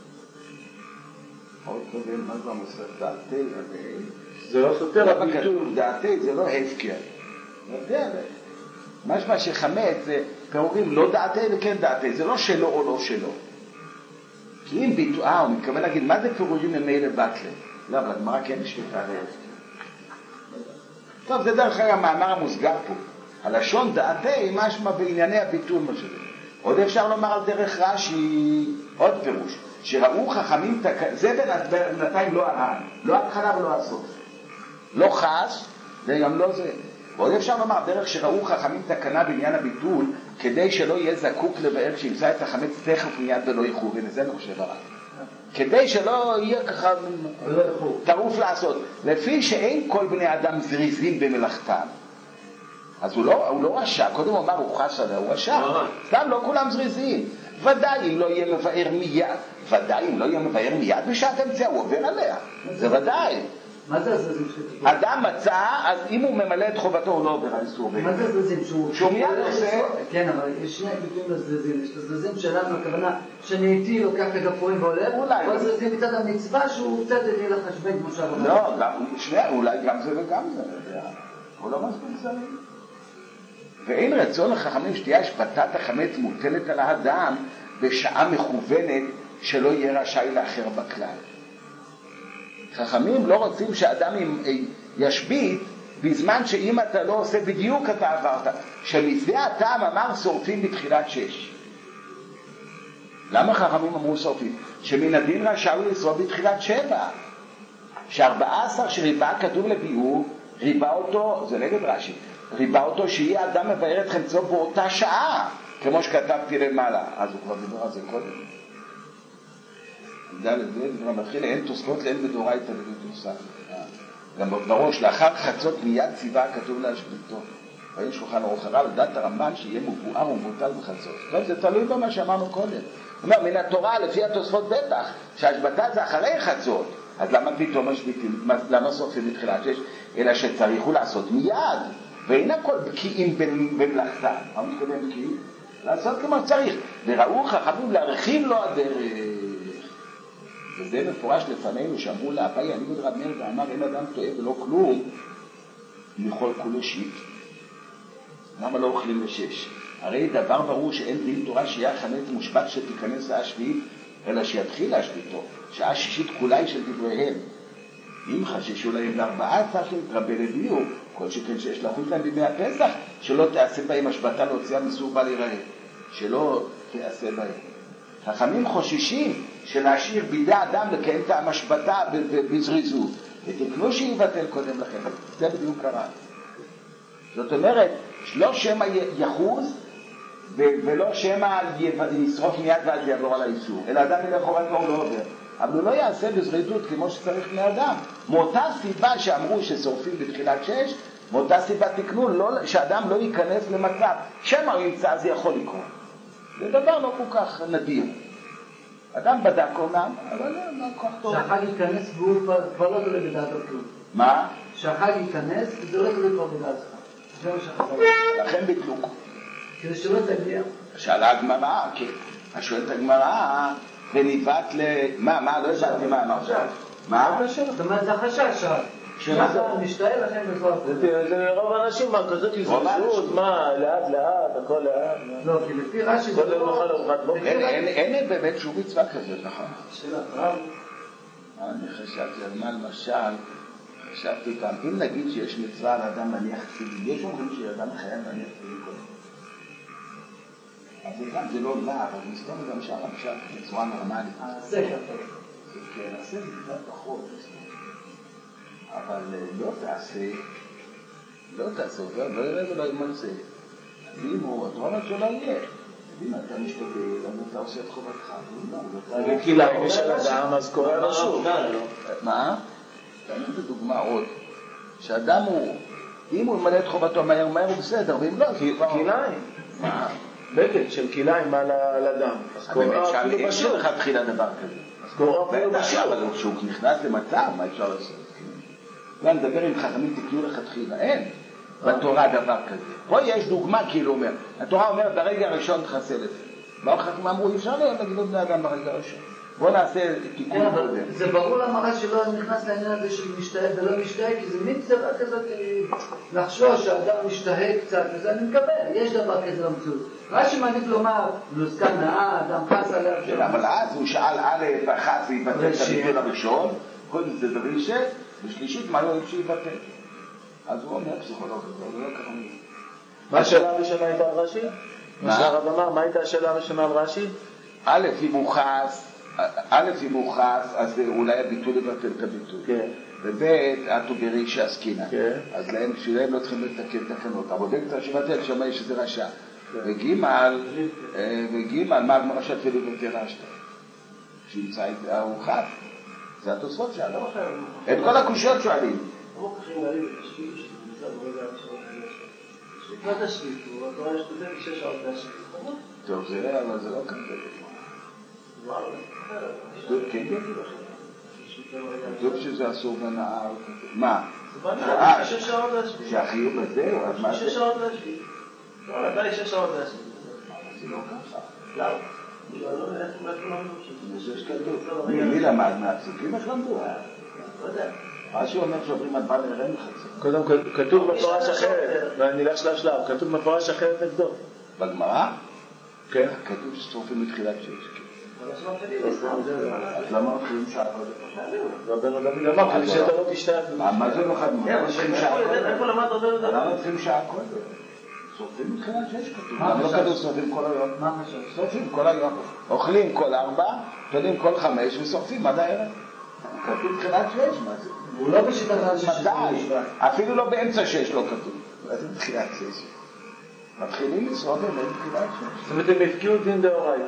עוד קודם, מה זה המוסר? דעתי, זה לא סותר הביטול. דעתי זה לא הפקר. דעתי עליו. משמע שחמץ, פירורים לא דעתי וכן דעתי, זה לא שלו או לא שלו. כי אם ביטוי, אה, הוא מתכוון להגיד, מה זה פירורים ממילא בטלה? לא, אבל מה כן שביתה להפקר? טוב, זה דרך אגב המאמר המוסגר פה. הלשון דעתי משמע בענייני הביטול מה שזה. עוד אפשר לומר על דרך רש"י עוד פירוש, שראו חכמים, תק... זה בינתיים לא הרען, לא התחלה ולא הסוף. לא חס, וגם לא זה. ועוד אפשר לומר דרך שראו חכמים תקנה בעניין הביטול, כדי שלא יהיה זקוק לבאר שימצא את החמץ תכף מיד ולא יחור, וזה אני חושב הרע. כדי שלא יהיה ככה טרוף לעשות. לפי שאין כל בני אדם זריזים במלאכתם. אז הוא לא, הוא לא רשע, קודם הוא אמר הוא חס עליה, הוא רשע. סתם לא כולם זריזים. ודאי אם לא יהיה מבאר מיד, ודאי אם לא יהיה מבאר מיד בשעת אמצע, הוא עובר עליה. זה ודאי. מה זה הזרזים שכתוב? אדם מצא, אז אם הוא ממלא את חובתו הוא לא עובר על איסור. מה זה הזרזים? שהוא מיד עושה? כן, אבל יש שני ביטויים לזרזים. יש את הזרזים שלנו, הכוונה שאני איתי לוקח את הגפרורים והולך, או הזרזים מצד המצווה שהוא צד את ליל החשבן כמו שאמרנו. לא, שנייה, אולי גם זה וגם זה. הוא לא מספיק זרים. ואין רצון לחכמים שתהיה השבתת החמץ מוטלת על האדם בשעה מכוונת שלא יהיה רשאי לאחר בכלל. חכמים לא רוצים שאדם ישבית בזמן שאם אתה לא עושה בדיוק אתה עברת. שמזה הטעם אמר שורפים בתחילת שש. למה חכמים אמרו שורפים? שמן הדין רשאי לשרוף בתחילת שבע. שארבעה עשר שריבה כתוב לביאור, ריבה אותו, זה נגד רש"י, ריבה אותו שיהיה אדם מבאר את חמצו באותה שעה, כמו שכתבתי למעלה. אז הוא כבר דיבר על זה קודם. ד' כבר מתחיל, אין תוספות לאין בדורייתא ובתוסף. גם בראש, לאחר חצות מיד ציווה כתוב להשביתו. ויש שולחן ערוך הר"ל, לדעת הרמב"ן שיהיה מבואר ומבוטל בחצות. טוב, זה תלוי במה שאמרנו קודם. הוא אומר, מן התורה לפי התוספות בטח, שהשבתה זה אחרי חצות. אז למה פתאום משביתים? למה שורפים בתחילת שש? אלא שצריכו לעשות מיד. ואין הכל בקיאים במלאכתם. מה מתכוון בקיאים? לעשות כמו שצריך. וראו חכמים להרחיב לו הדרך. וזה מפורש לפנינו שאמרו לאביי הניגוד רב מאיר ואמר אין אדם טועה ולא כלום מכל כולו שיט. למה לא אוכלים לשש? הרי דבר ברור שאין דין תורה שיהיה חמץ מושבת שתיכנס שעה שביעית אלא שיתחיל להשביתו. שעה שישית כולה היא של דבריהם. אם חששו להם לארבעה עשר רבי לביאו כל שכן שיש להחליט להם בימי הפסח שלא תעשה בהם השבתה להוציאה מסור בל יראה. שלא תעשה בהם. חכמים חוששים שלהשאיר בידי אדם לקיים את המשבתה בזריזות ותקנו שיבטל קודם לכן. זה בדיוק קרה. זאת אומרת לא שמא יחוז ולא שמא ישרוף מיד ואז יעבור על האיסור אלא אדם ילך חובת כבר לא עובר אבל הוא לא יעשה בזריזות כמו שצריך בני אדם. מאותה סיבה שאמרו ששורפים בתחילת שש, מאותה סיבה תקנו לא, שאדם לא ייכנס למצב שמא הוא ימצא אז יכול לקרוא. זה דבר לא כל כך נדיר. אדם בדק אומנם, אבל לא כל כך טוב. שהחג ייכנס והוא כבר לא דולק בדעתו כלום. מה? שהחג ייכנס ודולק כבר בדעתך. זה מה שחזר. לכן ביטלו. כדי שלא תגיע. שאלה הגמרא, כן. השואלת הגמרא, וניבט ל... מה, מה, לא הבנתי מה אמרת. מה? זאת אומרת, זה החשש. שמה זה משתעל לכם בכלל. זה רוב האנשים, מה, כזאת הזרשות, מה, לאט לאט, הכל לאט. לא, כי לפי רש"י זה לא... אין באמת שום מצווה כזאת, נכון? שאלה, רב. אני חשבתי על מה למשל, חשבתי פעם, אם נגיד שיש מצווה על אדם להניח תפילין, יש אומרים שאדם חייב להניח תפילין קודם. אז זה גם, זה לא לא, אבל מסתום גם שם, למשל, בצורה נורמלית. זה ככה. כן, עשה זה קצת פחות, אבל לא תעשה, לא תעשה, לא יראה ולא ימצא. אם הוא, את רואה שלא יהיה. אם אתה משתגל, אז אתה עושה את חובתך. כי להם יש על אדם, אז קורא לו שוב. מה? תמיד זו דוגמה עוד, שאדם הוא, אם הוא ממלא את חובתו מהר מהר הוא בסדר, ואם לא, כיליים. מה? בגד של כיליים על אדם. אז קורא אפילו בשור. איך התחילה דבר כזה? אז קורא אפילו בשור. אבל כשהוא נכנס למצב, מה אפשר לעשות? לא נדבר עם חכמים תקנו לך תחילה, אין בתורה דבר כזה. פה יש דוגמה כאילו אומר, התורה אומרת ברגע הראשון תחסל את זה. באו חכמים אמרו אי אפשר להם להגיד בני אדם ברגע הראשון. בוא נעשה תיקון קודם. זה ברור למראה שלא נכנס לעניין הזה של משתהה ולא משתהה, כי זה מין צבע כזאת לחשוש שהאדם משתהה קצת, וזה אני מקבל, יש דבר כזה למציאות. מה שמעדיף לומר, נוסקה נאה, אדם חס עליו. אבל אז הוא שאל א' אחת ויבטל את הביטול הראשון, קודם זה דרישת, ושלישית מה לא אי שיבטל. אז הוא אומר פסיכולוג, זה לא ככה מבין. מה השאלה הראשונה הייתה על רש"י? מה שהרב אמר, מה הייתה השאלה הראשונה על רש"י? א', אם הוא חס, א', אם הוא חס, אז אולי הביטול לבטל את הביטול. כן. וב', אתו ברישא עסקינן. כן. אז להם, בשבילם לא צריכים לתקן תקנות. אבל דקטור שבטל שמע שזה רשע. וגימל, וגימל, מה הגמרא שתפלו ותרשת? שימצא את הארוחה. זה התוספות שלו. את כל הקושיות שואלים. לא ככים להריב את השביל שלי, זה לא יודע שביל. מה זה שביל? הוא התורה יש כזה בשש שעות להשביל. טוב, זה אבל זה לא כזה. כתוב, כן, כתוב שזה אסור בנהר. מה? זה בנהר, שש שעות להשביל. שהחיוב הזה, אז מה זה? שש שעות להשביל. לא, נתן לי שש שעות להשביל. זה לא ככה. למה? לא, לא, איך לא זה שכתוב. מי למד מהפסוקים? איך למדו? לא יודע. מה שאומר שעוברים על בעל הרם חצי. קודם כתוב מפורש אחרת, ואני אלך שלב שלב, כתוב מפורש אחרת נגדו. בגמרא? כן. כתוב ששרופים מתחילת שש. אז למה מתחילים שעה קודם? רבנו דוד אמר, כדי שאתה לא תשתעת. מה זה לא חד מאוד? איפה למד רבנו דוד? למה מתחילים שעה קודם? שרופים מתחילת שש כתוב. למה לא כתוב שרופים כל היום? מה חשוב? שרופים כל היום. אוכלים כל ארבע, תולים כל חמש ושורפים עד הערב. כתוב תחילת שש, מה זה? הוא לא בשיטת שש. מתי? אפילו לא באמצע שש לא כתוב. מה זה תחילת שש? מתחילים לשרוף באמת תחילת שש. זאת אומרת, הם הפקיעו דין דאורייתא.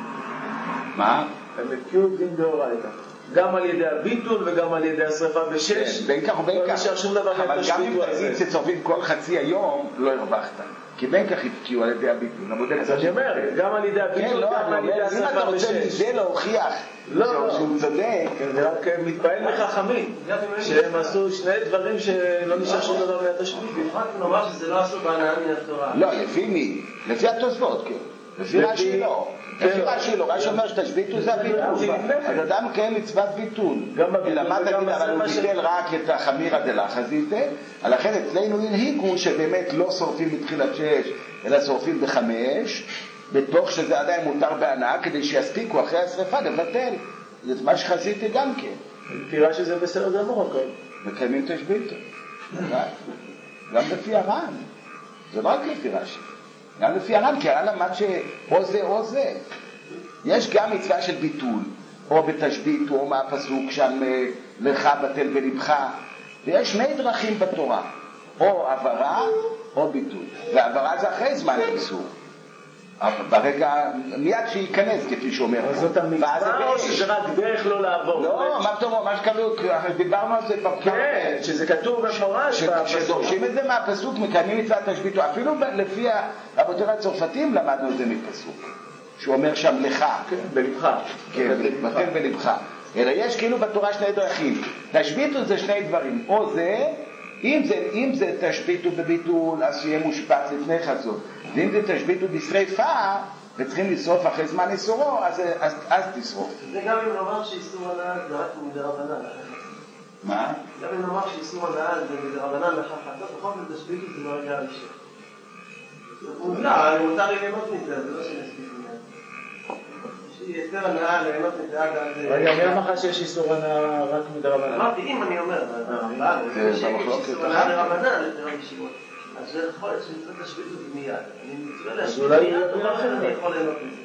מה? הם הפקיעו דין דאורייתא. גם על ידי הביטול וגם על ידי השרפה בשש. בין כך ובין כך. לא נשאר שום דבר. אבל גם אם תגיד שצורפים כל חצי היום, לא הרווחת. כי בין כך הפקיעו על ידי הביטול. אז אני אומר, גם על ידי הביטול, גם על ידי השרפה בשש. אם אתה רוצה מזה להוכיח שהוא צודק. זה רק מתפעל מחכמים, שהם עשו שני דברים שלא נשאר שום דבר ליד השביל. רק נאמר שזה לא עשו בהנאה מן התורה. לא, לפי מי? לפי התוספות, כן. לפי רש"י לא. לפי רש"י לא. רש"י אומר שתשביתו זה הביטול. אז אדם מקיים מצוות ביטול. למה תגיד, אבל הוא ביטל רק את החמירא דלחזיתא, לכן אצלנו הנהיגו שבאמת לא שורפים בתחילת שש, אלא שורפים בחמש, בתוך שזה עדיין מותר בהנאה, כדי שיספיקו אחרי השרפה לבטל. זה מה שחזיתי גם כן. תראה שזה בסדר גמור הכל. מקיימים תשביתו. גם לפי הר"ן. זה לא רק לפי רש"י. גם לפי הר"ן, כי הר"ן למד שאו זה או זה. יש גם מצווה של ביטול, או בתשבית, או מהפסוק שם לך בטל בלבך. ויש שני דרכים בתורה, או עברה או ביטול. ועברה זה אחרי זמן האיסור. ברגע, מיד שייכנס, כפי שאומר. אבל זאת המצווה או שזה רק דרך לא לעבור? לא, מה פתאום, מה שכתוב, דיברנו על זה בפעם. כן, שזה כתוב במפורש. שדורשים את זה מהפסוק, מקיימים מצוות תשבית, אפילו לפי רבותינו הצרפתים למדנו את זה מפסוק. שהוא אומר שם לך. בלבך. כן, בטל בלבך. אלא יש כאילו בתורה שני דרכים. תשביתו זה שני דברים. או זה, אם זה, אם זה תשביתו בביטול, אז יהיה מושפט לפני חזות. ואם זה תשביתו בשריפה, וצריכים לשרוף אחרי זמן איסורו, אז, אז, אז תשרוף. זה גם אם נאמר שאיסור הנאה זה רק מדרבנן. מה? גם אם נאמר שאיסור הנאה זה מדרבנן לך חטא, בכל זאת תשביתו זה לא היה ראשון. לא, אני מותר לי ליהנות מזה, זה לא שנספיק מזה. שיותר הנאה ליהנות מזה עד עד... רגע, מי אמר לך שיש איסור הנאה רק מדרבנן? אמרתי, אם אני אומר, זה שאיסור הנאה לרבנן, זה לא ישיבות. אז זה יכול להיות שמצוות תשביתו זה מיד. אני מצווה להשביתו מיד, אבל אני יכול ליהנות מזה.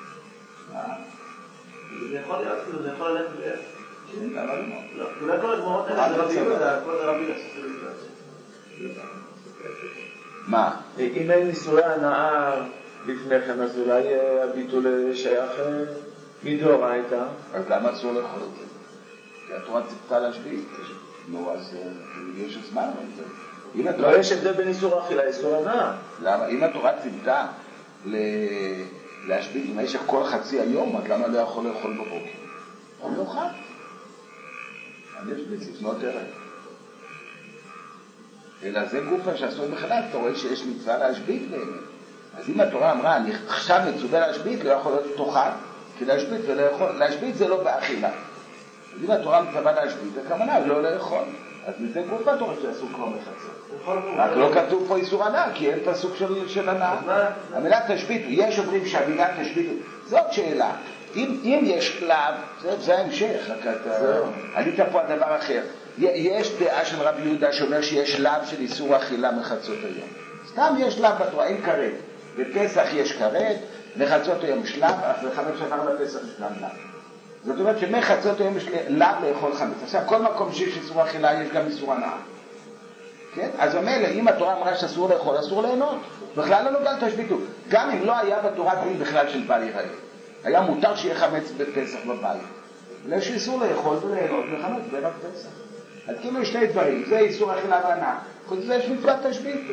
זה יכול להיות, זה יכול ללכת לאיפה. לא, אולי כל הגמרות האלה זה רבי יהודה, כל זה רבי יהודה. מה? אם אין איסורי הנאה לפני כן, אז אולי הביטול שייך מדאורייתא. אז למה אסור לאכול את זה? כי התורה ציפתה להשבית. נו, אז יש זמן על זה. לא יש הבדל בין איסור אכילה לאיסור הנאה. למה? אם התורה ציפתה להשבית במשך כל חצי היום, אז למה לא יכול לאכול בבוקר? או לאוכל. אני אשבית לפנות ערב. אלא זה גופה שעשוי בכלל, אתה רואה שיש מצווה להשבית באמת. אז אם התורה אמרה, אני עכשיו מצווה להשבית, לא יכול להיות תאכל, כי להשבית ולאכול, להשבית זה לא באכילה. אז אם התורה מצווה להשבית, הכוונה לא לאכול. אז מזה גופה התורה שעשו כבר מחצות. רק לא כתוב פה איסור הנאה, כי אין פסוק של, של הנאה. המילה תשביתו, יש אומרים שהמילה תשביתו, זאת שאלה. אם, אם יש שלב, זה, זה ההמשך, עלית פה על דבר אחר. יש דעה של רבי יהודה שאומר שיש לאו של איסור אכילה מחצות היום. סתם יש לאו בתורה, אין כרת. בפסח יש כרת, מחצות היום יש לאו, אז בחמש שחר בפסח יש גם לאו. זאת אומרת שמחצות היום יש לאו לאכול חמץ. עכשיו, כל מקום שיש איסור אכילה יש גם איסור הנאה. כן? אז אומר, אם התורה אמרה שאסור לאכול, אסור ליהנות. בכלל לא נוגע תשביתו. גם אם לא היה בתורה דין בכלל של בל ייראה. היה מותר שיהיה חמץ בפסח בבית. יש איסור לאכול וליהנות וחמץ בערב פסח. אז כאילו יש שני דברים, זה איסור אכילה והנאה. חוץ מזה יש מצוות תשביתו.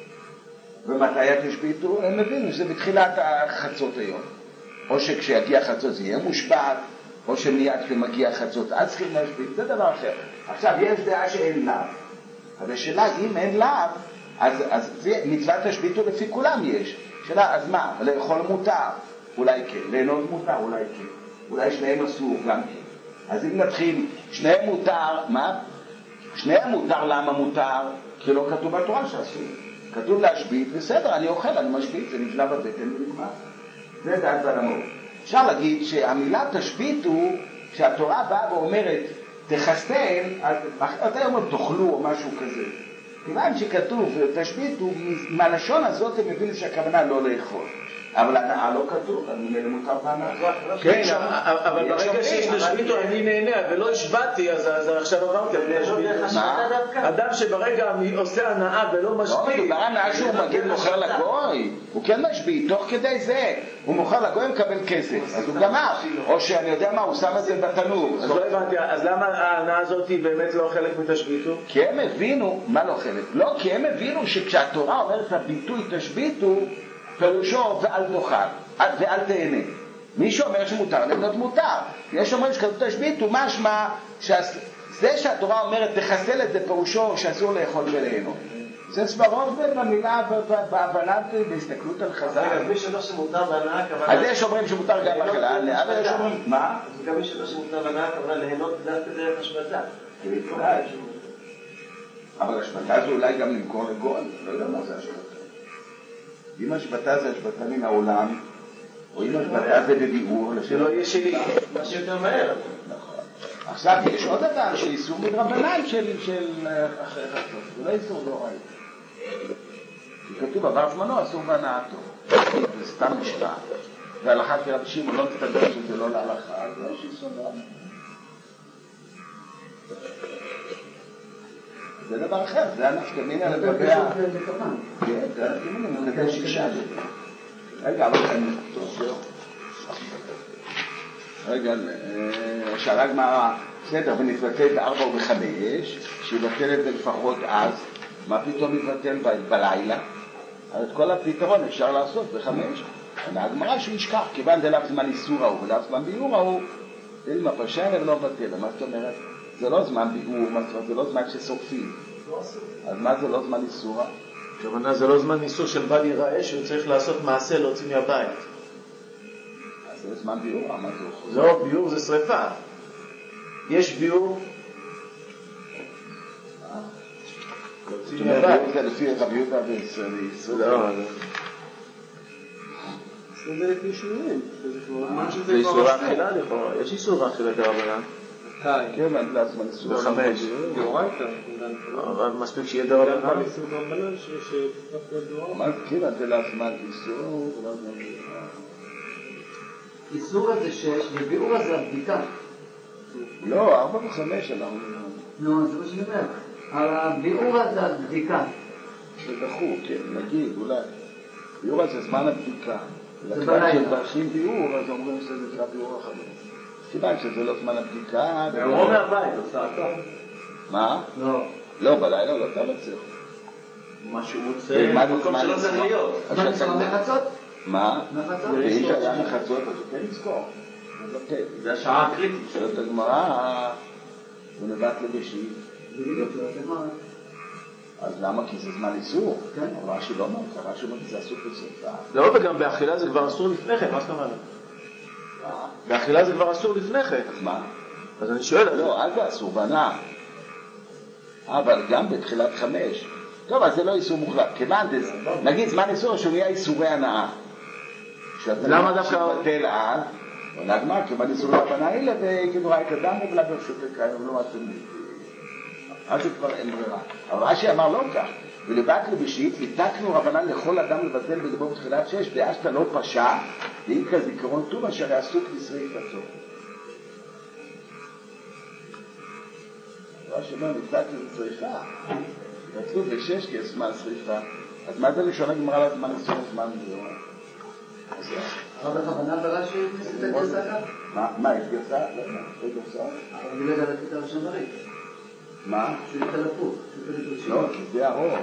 ומתי התשביתו? הם מבינו שזה בתחילת החצות היום. או שכשיגיע חצות זה יהיה מושפעת, או שמיד כשמגיע חצות אז צריכים להשבית, זה דבר אחר. עכשיו יש דעה שאין לאו. אבל השאלה אם אין לאו, אז, אז זה מצוות תשביתו לפי כולם יש. שאלה, אז מה? לאכול מותר? אולי כן. ליהנות מותר? אולי כן. אולי שניהם אסור גם כן. אז אם נתחיל, שניהם מותר, מה? שניהם מותר, למה מותר? כי לא כתוב בתורה שאסור. כתוב להשבית, בסדר, אני אוכל, אני משבית, זה נבלע בבטן ונגמר. זה דעת ולמות. אפשר להגיד שהמילה תשבית הוא, שהתורה באה ואומרת, תחסן, אתה אומר תאכלו או משהו כזה. כיוון שכתוב תשביתו, מהלשון הזאת הם מבינים שהכוונה לא לאכול. אבל הנאה לא כתוב, אני מלא מותר בהנאה. כן, אבל ברגע שיש תשביתו אני נהנה ולא השבעתי, אז עכשיו עברתי, אני אשבית. אדם שברגע עושה הנאה ולא משבית. לא, מדובר הנאה שהוא מגן מוכר לגוי. הוא כן משבית, תוך כדי זה. הוא מוכר לגוי ומקבל כסף, אז הוא גמר. או שאני יודע מה, הוא שם את זה בתנור. אז לא הבנתי, אז למה ההנאה הזאת היא באמת לא חלק מתשביתו? כי הם הבינו, מה לא חלק? לא, כי הם הבינו שכשהתורה אומרת הביטוי תשביתו, פירושו ואל תאכל, ואל תהנה. מי שאומר שמותר לבנות מותר. יש אומרים שכתוב תשביתו, משמע שזה שהתורה אומרת תחסל את זה פירושו שאסור לאכול וליהנות. זה סברות במילה, בהבנה, בהסתכלות על חז"ל. רגע, מי שלא שמותר בהנאה הכוונה... אז יש אומרים שמותר גם אכילה, אבל יש אומרים... מה? אז גם מי שלא שמותר בהנאה הכוונה ליהנות דווקא דרך השבתה. אבל השבתה זה אולי גם למכור לגוי, לא יודע מה זה השבתה. אם השבתה זה השבתה מן העולם, או אם השבתה זה בביאור, שלא יהיה שלי, מה שיותר מהר. נכון. עכשיו יש עוד אדם של איסור מדרבנן של אחרי חצות, זה לא איסור לא ראי. כתוב עבר זמנו אסור בהנאתו, זה סתם משפט. והלכה כרב שמעון לא מסתבר שזה לא להלכה, אז יש איסור לא ראי. זה דבר אחר, זה הנפקמינה לגבי ה... כן, זה הנפקמינה לגבי שישה. רגע, אבל אני תוסר. רגע, שאלה גמרא, בסדר, ונתבטל בארבע ובחמש, שיבטל את זה לפחות אז, מה פתאום יתבטל בלילה? אז את כל הפתרון אפשר לעשות בחמש. הגמרא שישכח, כיוון זה לאו זמן איסור ההוא ולאו זמן ביאור ההוא, זה עם הפשן ולא בטל. מה זאת אומרת? זה לא זמן ביאור, זה לא זמן שסופים. אז מה זה לא זמן איסור? כוונה זה לא זמן איסור של בל ייראה שהוא צריך לעשות מעשה להוציא מהבית. אז זה זמן ביאור, מה זה? לא, ביאור זה שריפה. יש ביאור. זאת אומרת, ביאור זה לפי רבי יהודה וישראל. לא, לא. זה לפי שינויים. זה איסור האכילה לכאורה. יש איסור האכילה דרבנן. כן, אני לעצמן איסור. בחמש. אבל מספיק שיהיה דרבנן. אבל איסור דרבנן שתפתח לדור. מה כן, אני לעצמן איסור. איסור הזה שש, וביאור הזה הבדיקה. לא, ארבע וחמש אנחנו... לא, זה מה שאני אומר. על הביאור הזה הבדיקה. זה דחוק, כן, נגיד, אולי. ביאור הזה זמן הבדיקה. זה בלילה. כשבחים ביאור, אז אומרים שזה נקרא ביאור החמש. כיוון שזה לא זמן הבדיקה... ביאור מהבית, עושה אתה. מה? לא. לא, בלילה לא אתה צריך. משהו מוצא, מקום שלא צריך להיות. מה נצטרך מחצות? מה? מחצות? ואם שהיה מחצות, אז כן נזכור. זה השעה הקריטית. שואלת הגמרא, הוא נבט לבשי. אז למה? כי זה זמן איסור. אבל רש"י לא אומר, רש"י אומר, זה אסור בסופה. לא, וגם באכילה זה כבר אסור לפני כן, מה זאת אומרת? באכילה זה כבר אסור לפני כן. אז מה? אז אני שואל... לא, אז זה אסור בהנאה. אבל גם בתחילת חמש. טוב, אז זה לא איסור מוחלט. כיוון, נגיד זמן איסור שהוא נהיה איסורי הנאה. למה דווקא... שבטל אז, עונה גמר, כיוון איסורי הבנה האלה, וכאילו ראה את אדם ובלה ברשות לקיים, ולא אתם... אז זה כבר אין ברירה. אבל רש"י אמר לא כך, ולבטלו בשיעית, ניתקנו רבנן לכל אדם לבטל בדבו בתחילת שש, דאשתא לא פשע, ואיקרא זיכרון טוב אשר עסוק בשריפתו. רש"י אומר, ניתקנו בשריפה, נתנו בשש כי יש זמן שריפה, אז מה זה לשון הגמרא לזמן עשור זמן זה? אבל בכוונה ברש"י הכניס את הגרסה כאן? מה, יש גרסה? לא, לא גרסה. אבל אני לא יודע לתת על השם הרי. מה? שהוא יתל הפוך. לא, כי זה ארוך.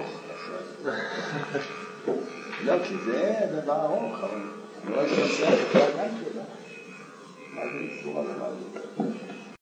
לא, כי זה דבר ארוך, אבל אני רואה את הגרסה, זה כבר גם כדא. מה זה איסור על הדבר הזה?